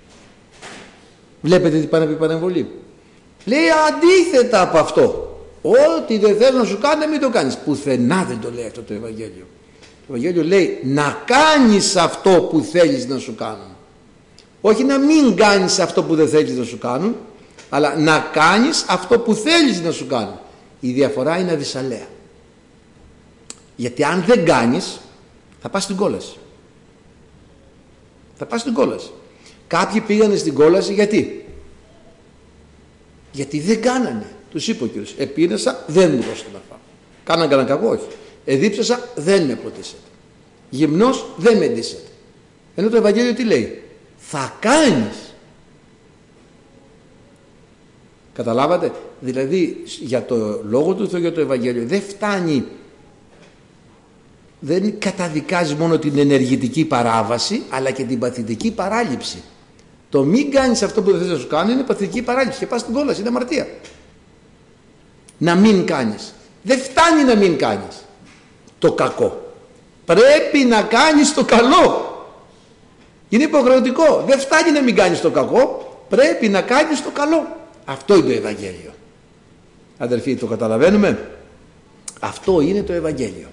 Βλέπετε τι πάνε να πει παρεμβολή. Λέει αντίθετα από αυτό. Ό,τι δεν θέλει να σου κάνει, μην το κάνεις. Πουθενά δεν το λέει αυτό το Ευαγγέλιο. Το Ευαγγέλιο λέει να κάνεις αυτό που θέλεις να σου κάνουν. Όχι να μην κάνεις αυτό που δεν θέλεις να σου κάνουν, αλλά να κάνεις αυτό που θέλεις να σου κάνουν. Η διαφορά είναι αδυσσαλαία. Γιατί αν δεν κάνεις, θα πας στην κόλαση. Θα πας στην κόλαση. Κάποιοι πήγανε στην κόλαση γιατί. Γιατί δεν κάνανε. Τους είπε ο Κύριος, επίνεσα, δεν μου δώσετε να φάω. Κάναν κανένα κακό, όχι. Εδίψασα, δεν με ποτίσετε. Γυμνός, δεν με ντύσετε. Ενώ το Ευαγγέλιο τι λέει? Θα κάνεις. Καταλάβατε? Δηλαδή για το Λόγο του Θεού, για το Ευαγγέλιο δεν φτάνει, δεν καταδικάζει μόνο την ενεργητική παράβαση, αλλά και την παθητική παράληψη. Το μην κάνεις αυτό που δεν θες να σου κάνει είναι παθητική παράληψη και πας στην κόλαση, είναι αμαρτία. Να μην κάνεις. Δεν φτάνει να μην κάνεις το κακό. Πρέπει να κάνεις το καλό. Είναι υποχρεωτικό. Δεν φτάνει να μην κάνεις το κακό, πρέπει να κάνεις το καλό. Αυτό είναι το Ευαγγέλιο. Αδελφοί, το καταλαβαίνουμε? Αυτό είναι το Ευαγγέλιο.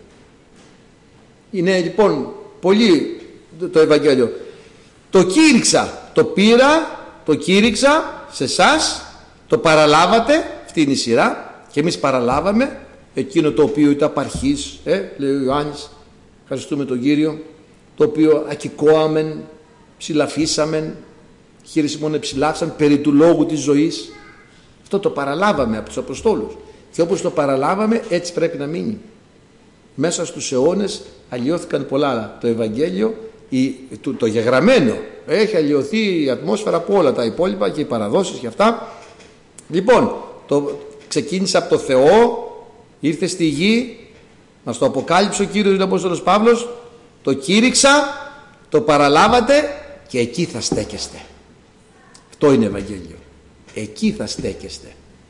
Είναι λοιπόν πολύ το Ευαγγέλιο. Το κήρυξα, το πήρα, το κήρυξα σε εσάς, το παραλάβατε, αυτή είναι η σειρά, και εμείς παραλάβαμε εκείνο το οποίο ήταν απαρχής, ε, λέει ο Ιωάννης, ευχαριστούμε τον Κύριο, το οποίο ακικώαμεν, ψηλαφίσαμεν, χείρις μόνο ψηλάφισαν περί του λόγου της ζωής. Αυτό το παραλάβαμε από τους Αποστόλους, και όπως το παραλάβαμε έτσι πρέπει να μείνει. Μέσα στους αιώνες αλλοιώθηκαν πολλά. Το Ευαγγέλιο, η, το, το γεγραμμένο, έχει αλλοιωθεί η ατμόσφαιρα από όλα τα υπόλοιπα και οι παραδόσεις και αυτά. Λοιπόν, το, ξεκίνησε από το Θεό, ήρθε στη γη, μας το αποκάλυψε ο Κύριος, ο Απόστολος Παύλος, το κήρυξα, το παραλάβατε και εκεί θα στέκεστε. Αυτό είναι Ευαγγέλιο. Εκεί θα στέκεστε.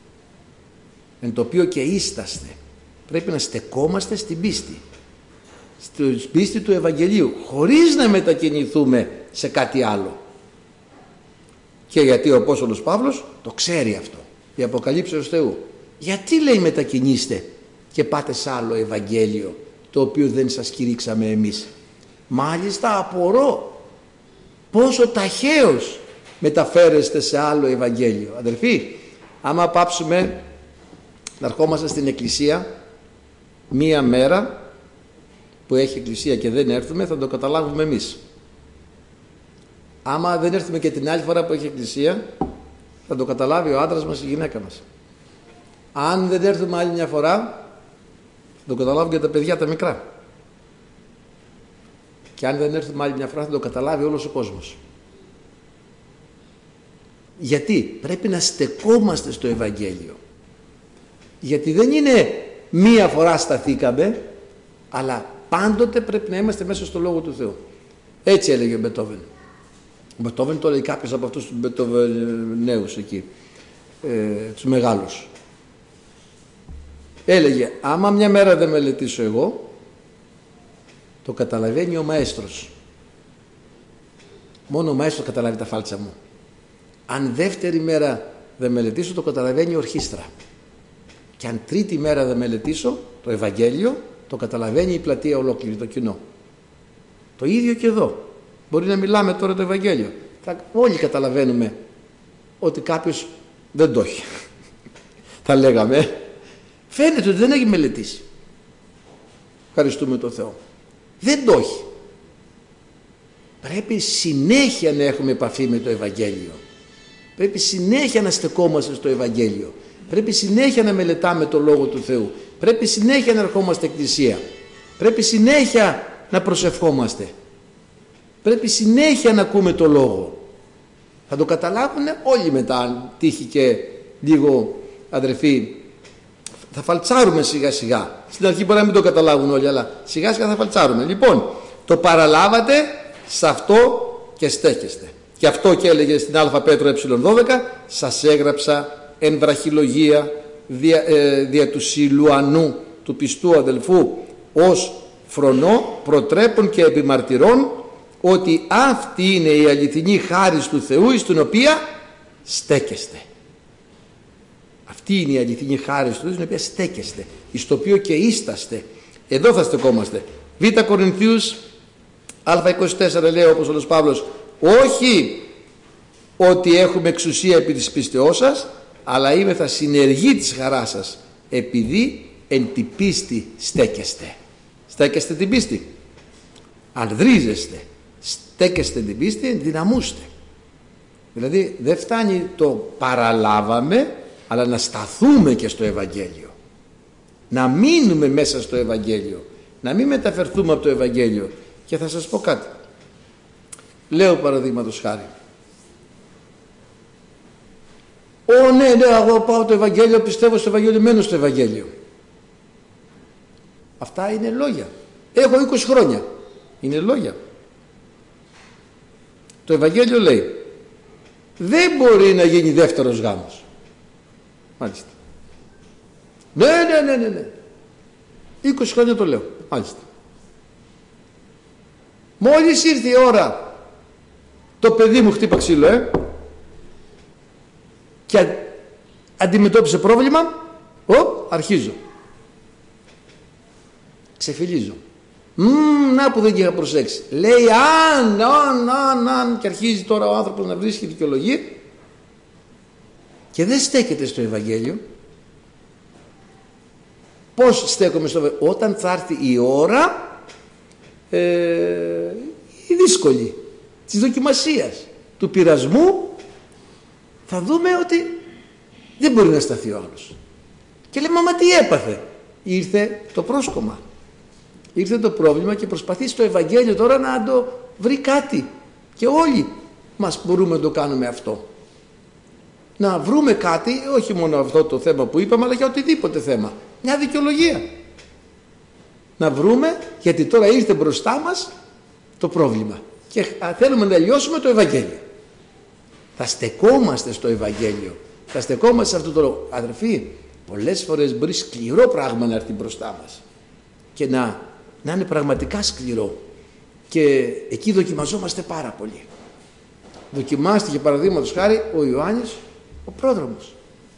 Εν το οποίο και ίσταστε. Πρέπει να στεκόμαστε στην πίστη. Στην πίστη του Ευαγγελίου, χωρίς να μετακινηθούμε σε κάτι άλλο. Και γιατί ο Απόστολος Παύλος το ξέρει αυτό. Η αποκαλύψεως Θεού. Γιατί λέει μετακινήστε και πάτε σε άλλο Ευαγγέλιο, το οποίο δεν σας κηρύξαμε εμείς? Μάλιστα απορώ πόσο ταχαίως μεταφέρεστε σε άλλο Ευαγγέλιο. Αδελφοί, άμα πάψουμε να ερχόμαστε στην εκκλησία μία μέρα που έχει εκκλησία και δεν έρθουμε, θα το καταλάβουμε εμείς. Άμα δεν έρθουμε και την άλλη φορά που έχει εκκλησία, θα το καταλάβει ο άντρας μας, η γυναίκα μας. Αν δεν έρθουμε άλλη μια φορά, θα το καταλάβουν και τα παιδιά τα μικρά. Και αν δεν έρθουμε άλλη μια φορά, θα το καταλάβει όλος ο κόσμος. Γιατί πρέπει να στεκόμαστε στο Ευαγγέλιο. Γιατί δεν είναι μία φορά σταθήκαμε, αλλά πάντοτε πρέπει να είμαστε μέσα στο Λόγο του Θεού. Έτσι έλεγε ο Μπετόβεν. Ο Μπετόβεν το λέει κάποιος από αυτούς τους Μπετοβενέους εκεί, ε, τους μεγάλους. Έλεγε, άμα μια μέρα δεν μελετήσω εγώ, το καταλαβαίνει ο μαέστρος. Μόνο ο μαέστρος καταλάβει τα φάλτσα μου. Αν δεύτερη μέρα δεν μελετήσω, το καταλαβαίνει η ορχήστρα. Και αν τρίτη μέρα δεν μελετήσω το Ευαγγέλιο, το καταλαβαίνει η πλατεία ολόκληρη, το κοινό. Το ίδιο και εδώ. Μπορεί να μιλάμε τώρα το Ευαγγέλιο. Θα, όλοι καταλαβαίνουμε ότι κάποιος δεν το έχει. Θα λέγαμε. Φαίνεται ότι δεν έχει μελετήσει. Ευχαριστούμε τον Θεό. Δεν το έχει. Πρέπει συνέχεια να έχουμε επαφή με το Ευαγγέλιο. Πρέπει συνέχεια να στεκόμαστε στο Ευαγγέλιο. Πρέπει συνέχεια να μελετάμε το Λόγο του Θεού. Πρέπει συνέχεια να ερχόμαστε εκκλησία. Πρέπει συνέχεια να προσευχόμαστε. Πρέπει συνέχεια να ακούμε το Λόγο. Θα το καταλάβουν όλοι μετά, αν τύχει και λίγο, αδερφοί, θα φαλτσάρουμε σιγά σιγά. Στην αρχή μπορεί να μην το καταλάβουν όλοι, αλλά σιγά σιγά θα φαλτσάρουμε. Λοιπόν, το παραλάβατε, σε αυτό και στέκεστε. Και αυτό και έλεγε στην Α Πέτρο ε δώδεκα, σας έγραψα εν βραχυλογία δια, ε, δια του Σιλουανού, του πιστού αδελφού, ως φρονώ, προτρέπων και επιμαρτυρών, ότι αυτή είναι η αληθινή χάρις του Θεού, εις την οποία στέκεστε. Αυτή είναι η αληθινή χάρη του Θεού, στην οποία στέκεστε, εις το οποίο και ίσταστε. Εδώ θα στεκόμαστε. Β' Κορινθίους Α είκοσι τέσσερα λέει ο Απόστολος Παύλος, όχι ότι έχουμε εξουσία επί της πίστεώς σας, αλλά είμαι θα συνεργεί της χαράς σας, επειδή εν τη πίστη στέκεστε. Στέκεστε την πίστη. Ανδρίζεστε. Στέκεστε την πίστη, ενδυναμούστε. Δηλαδή δεν φτάνει το παραλάβαμε, αλλά να σταθούμε και στο Ευαγγέλιο. Να μείνουμε μέσα στο Ευαγγέλιο. Να μην μεταφερθούμε από το Ευαγγέλιο. Και θα σας πω κάτι. Λέω παραδείγματος χάρη. Ω ναι, ναι, εγώ πάω το Ευαγγέλιο, πιστεύω στο Ευαγγέλιο, μένω στο Ευαγγέλιο. Αυτά είναι λόγια. Έχω είκοσι χρόνια. Είναι λόγια. Το Ευαγγέλιο λέει δεν μπορεί να γίνει δεύτερος γάμος. Μάλιστα. Ναι, ναι, ναι, ναι, ναι. είκοσι χρόνια το λέω. Μάλιστα. Μόλις ήρθε η ώρα το παιδί μου χτύπα ξύλο, ε, και αντιμετώπισε πρόβλημα, οπ, αρχίζω. Ξεφυλίζω. Μμμ, να που δεν είχα προσέξει. Λέει αν, αν, αν, αν, και αρχίζει τώρα ο άνθρωπος να βρίσκει δικαιολογία και δεν στέκεται στο Ευαγγέλιο. Πώς στέκομαι στο Ευαγγέλιο? Όταν θα έρθει η ώρα ε, η δύσκολη της δοκιμασίας, του πειρασμού, θα δούμε ότι δεν μπορεί να σταθεί ο άλλος. Και λέμε, μα τι έπαθε? Ήρθε το πρόσκομα. Ήρθε το πρόβλημα και προσπαθεί στο Ευαγγέλιο τώρα να το βρει κάτι. Και όλοι μας μπορούμε να το κάνουμε αυτό. Να βρούμε κάτι, όχι μόνο αυτό το θέμα που είπαμε, αλλά για οτιδήποτε θέμα. Μια δικαιολογία. Να βρούμε, γιατί τώρα ήρθε μπροστά μας το πρόβλημα. Και θέλουμε να λιώσουμε το Ευαγγέλιο. Θα στεκόμαστε στο Ευαγγέλιο. Θα στεκόμαστε σε αυτό το λόγο. Αδερφοί, πολλές φορές μπορεί σκληρό πράγμα να έρθει μπροστά μας. Και να, να είναι πραγματικά σκληρό. Και εκεί δοκιμαζόμαστε πάρα πολύ. Δοκιμάστηκε παραδείγματος χάρη ο Ιωάννης ο πρόδρομος.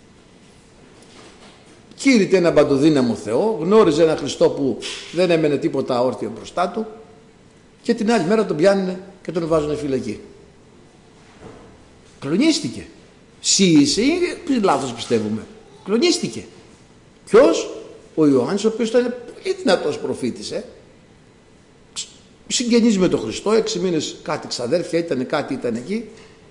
Κήρυτε ένα παντοδύναμο Θεό, γνώριζε ένα Χριστό που δεν έμενε τίποτα όρθιο μπροστά του, και την άλλη μέρα τον πιάνουν και τον βάζουν φυλακή. Κλονίστηκε. Σύησε ή λάθος πιστεύουμε? Κλονίστηκε. Ποιος? Ο Ιωάννης, ο οποίος ήταν πολύ δυνατός προφήτης, ε? Συγγενής με τον Χριστό, έξι μήνες κάτι ξαδέρφια ήταν, κάτι ήταν εκεί.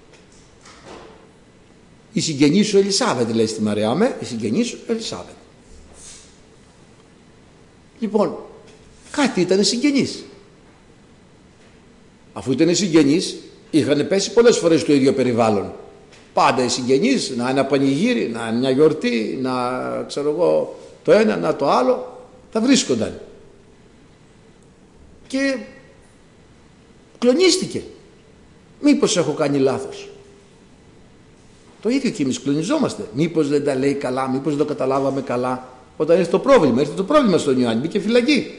Η συγγενή σου Ελισάβετ, λέει στη Μαριά με, η συγγενή σου Ελισάβετ. Λοιπόν, κάτι ήταν συγγενής. Αφού ήταν συγγενής, είχαν πέσει πολλές φορές στο ίδιο περιβάλλον. Πάντα οι συγγενείς, να είναι πανηγύρι, να είναι μια γιορτή, να ξέρω εγώ το ένα, να το άλλο, θα βρίσκονταν. Και κλονίστηκε. Μήπως έχω κάνει λάθος? Το ίδιο και εμείς κλονιζόμαστε. Μήπως δεν τα λέει καλά, μήπως δεν το καταλάβαμε καλά. Όταν ήρθε το πρόβλημα, ήρθε το πρόβλημα στον Ιωάννη, μπήκε φυλακή.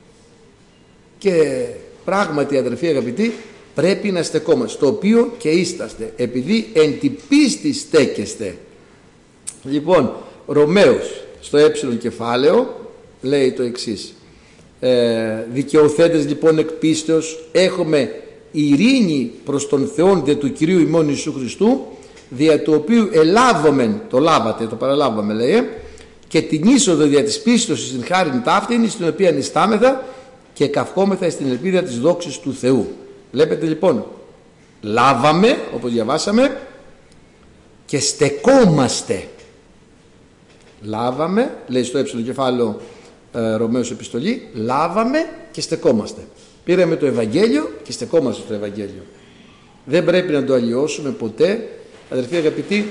Και πράγματι, αδερφοί αγαπητοί, πρέπει να στεκόμαστε, στο οποίο και ίσταστε, επειδή εν τη πίστη στέκεστε. Λοιπόν, Ρωμαίος στο ε κεφάλαιο λέει το εξής. Ε, δικαιωθέντες λοιπόν εκ πίστεως έχουμε ειρήνη προς τον Θεόν δια του Κυρίου ημών Ιησού Χριστού, δια του οποίου ελάβομεν, το λάβατε, το παραλάβαμε λέει, ε, και την είσοδο δια της πίστεως στην χάριν ταύτην, στην οποία νηστάμεθα και καυχόμεθα στην ελπίδα της δόξης του Θεού. Βλέπετε λοιπόν, λάβαμε, όπως διαβάσαμε, και στεκόμαστε. Λάβαμε, λέει στο ε κεφάλαιο ε, Ρωμαίος επιστολή, λάβαμε και στεκόμαστε. Πήραμε το Ευαγγέλιο και στεκόμαστε στο Ευαγγέλιο. Δεν πρέπει να το αλλοιώσουμε ποτέ. Αδερφοί αγαπητοί,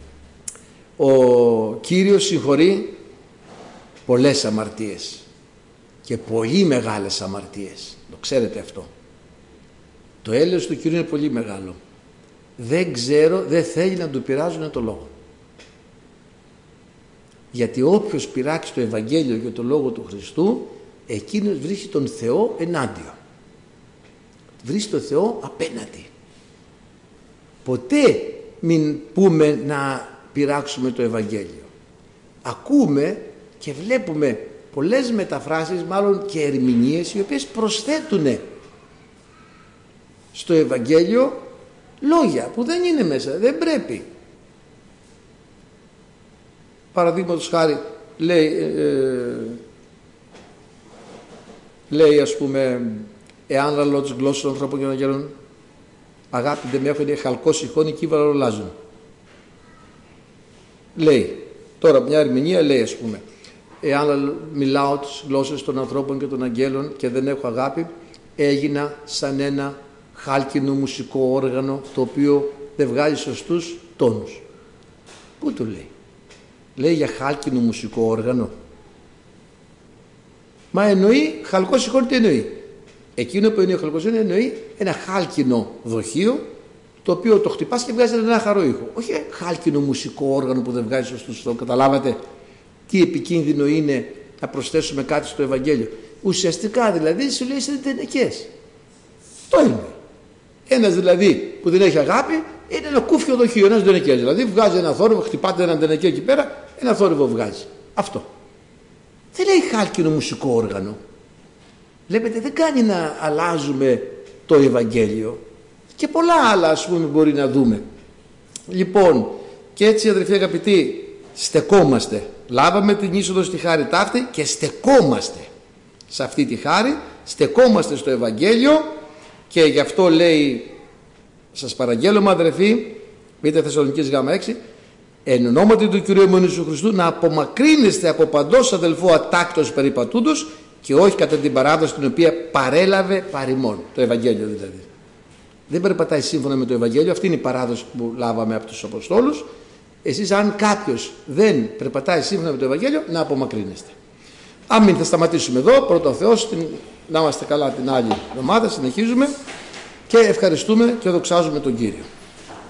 ο Κύριος συγχωρεί πολλές αμαρτίες και πολύ μεγάλες αμαρτίες. Το ξέρετε αυτό. Το έλεος του Κυρίου είναι πολύ μεγάλο. Δεν ξέρω, δεν θέλει να του πειράζουν το λόγο. Γιατί όποιος πειράξει το Ευαγγέλιο και το λόγο του Χριστού, εκείνος βρίσκει τον Θεό ενάντια. Βρίσκει τον Θεό απέναντι. Ποτέ μην πούμε να πειράξουμε το Ευαγγέλιο. Ακούμε και βλέπουμε πολλές μεταφράσεις, μάλλον και ερμηνείες, οι οποίες προσθέτουν στο Ευαγγέλιο λόγια που δεν είναι μέσα, δεν πρέπει. Παραδείγματος χάρη λέει, ε, λέει ας πούμε, εάν λαλώ τις γλώσσες των ανθρώπων και των αγγέλων, αγάπη δεν με έχουν χαλκό σηκώνει και βαρολάζουν. Λέει, τώρα μια ερμηνεία λέει ας πούμε, εάν μιλάω τις γλώσσες των ανθρώπων και των αγγέλων και δεν έχω αγάπη, έγινα σαν ένα χάλκινο μουσικό όργανο το οποίο δεν βγάζει σωστούς τόνους. Πού το λέει? Λέει για χάλκινο μουσικό όργανο? Μα εννοεί, χαλκό σηκώνει τι εννοεί? Εκείνο που είναι ο χαλκός είναι εννοεί ένα χάλκινο δοχείο το οποίο το χτυπάς και βγάζει ένα χαρό ήχο. Όχι χάλκινο μουσικό όργανο που δεν βγάζει σωστούς τόνους. Καταλάβατε τι επικίνδυνο είναι να προσθέσουμε κάτι στο Ευαγγέλιο? Ουσιαστικά δηλαδή σου λέει είσαι τενεκές. Το είναι. Ένας δηλαδή που δεν έχει αγάπη είναι ένα κούφιο δοχείο, ένας τενεκές. Δηλαδή βγάζει ένα θόρυβο, χτυπάτε έναν τενεκέ εκεί πέρα, ένα θόρυβο βγάζει. Αυτό. Δεν λέει χάλκινο μουσικό όργανο. Βλέπετε, δεν κάνει να αλλάζουμε το Ευαγγέλιο. Και πολλά άλλα ας πούμε μπορεί να δούμε. Λοιπόν, και έτσι αδερφοί αγαπητοί, στεκόμαστε. Λάβαμε την είσοδο στη χάρη ταύτη και στεκόμαστε σε αυτή τη χάρη, στεκόμαστε στο Ευαγγέλιο και γι' αυτό λέει, σας παραγγέλωμα αδερφοί, πείτε Θεσσαλονικής γάμα έξι, εν ονόματι του Κυρίου ημών Ιησού Χριστού να απομακρύνεστε από παντός αδελφό ατάκτος περιπατούντος και όχι κατά την παράδοση την οποία παρέλαβε παρημών. Το Ευαγγέλιο δηλαδή. Δεν περπατάει σύμφωνα με το Ευαγγέλιο, αυτή είναι η παράδοση που λάβαμε από τους Αποστόλους. Εσείς αν κάποιος δεν περπατάει σύμφωνα με το Ευαγγέλιο, να απομακρύνεστε. Αμήν, θα σταματήσουμε εδώ. Πρώτα ο Θεός, την... να είμαστε καλά την άλλη εβδομάδα, συνεχίζουμε και ευχαριστούμε και δοξάζουμε τον Κύριο.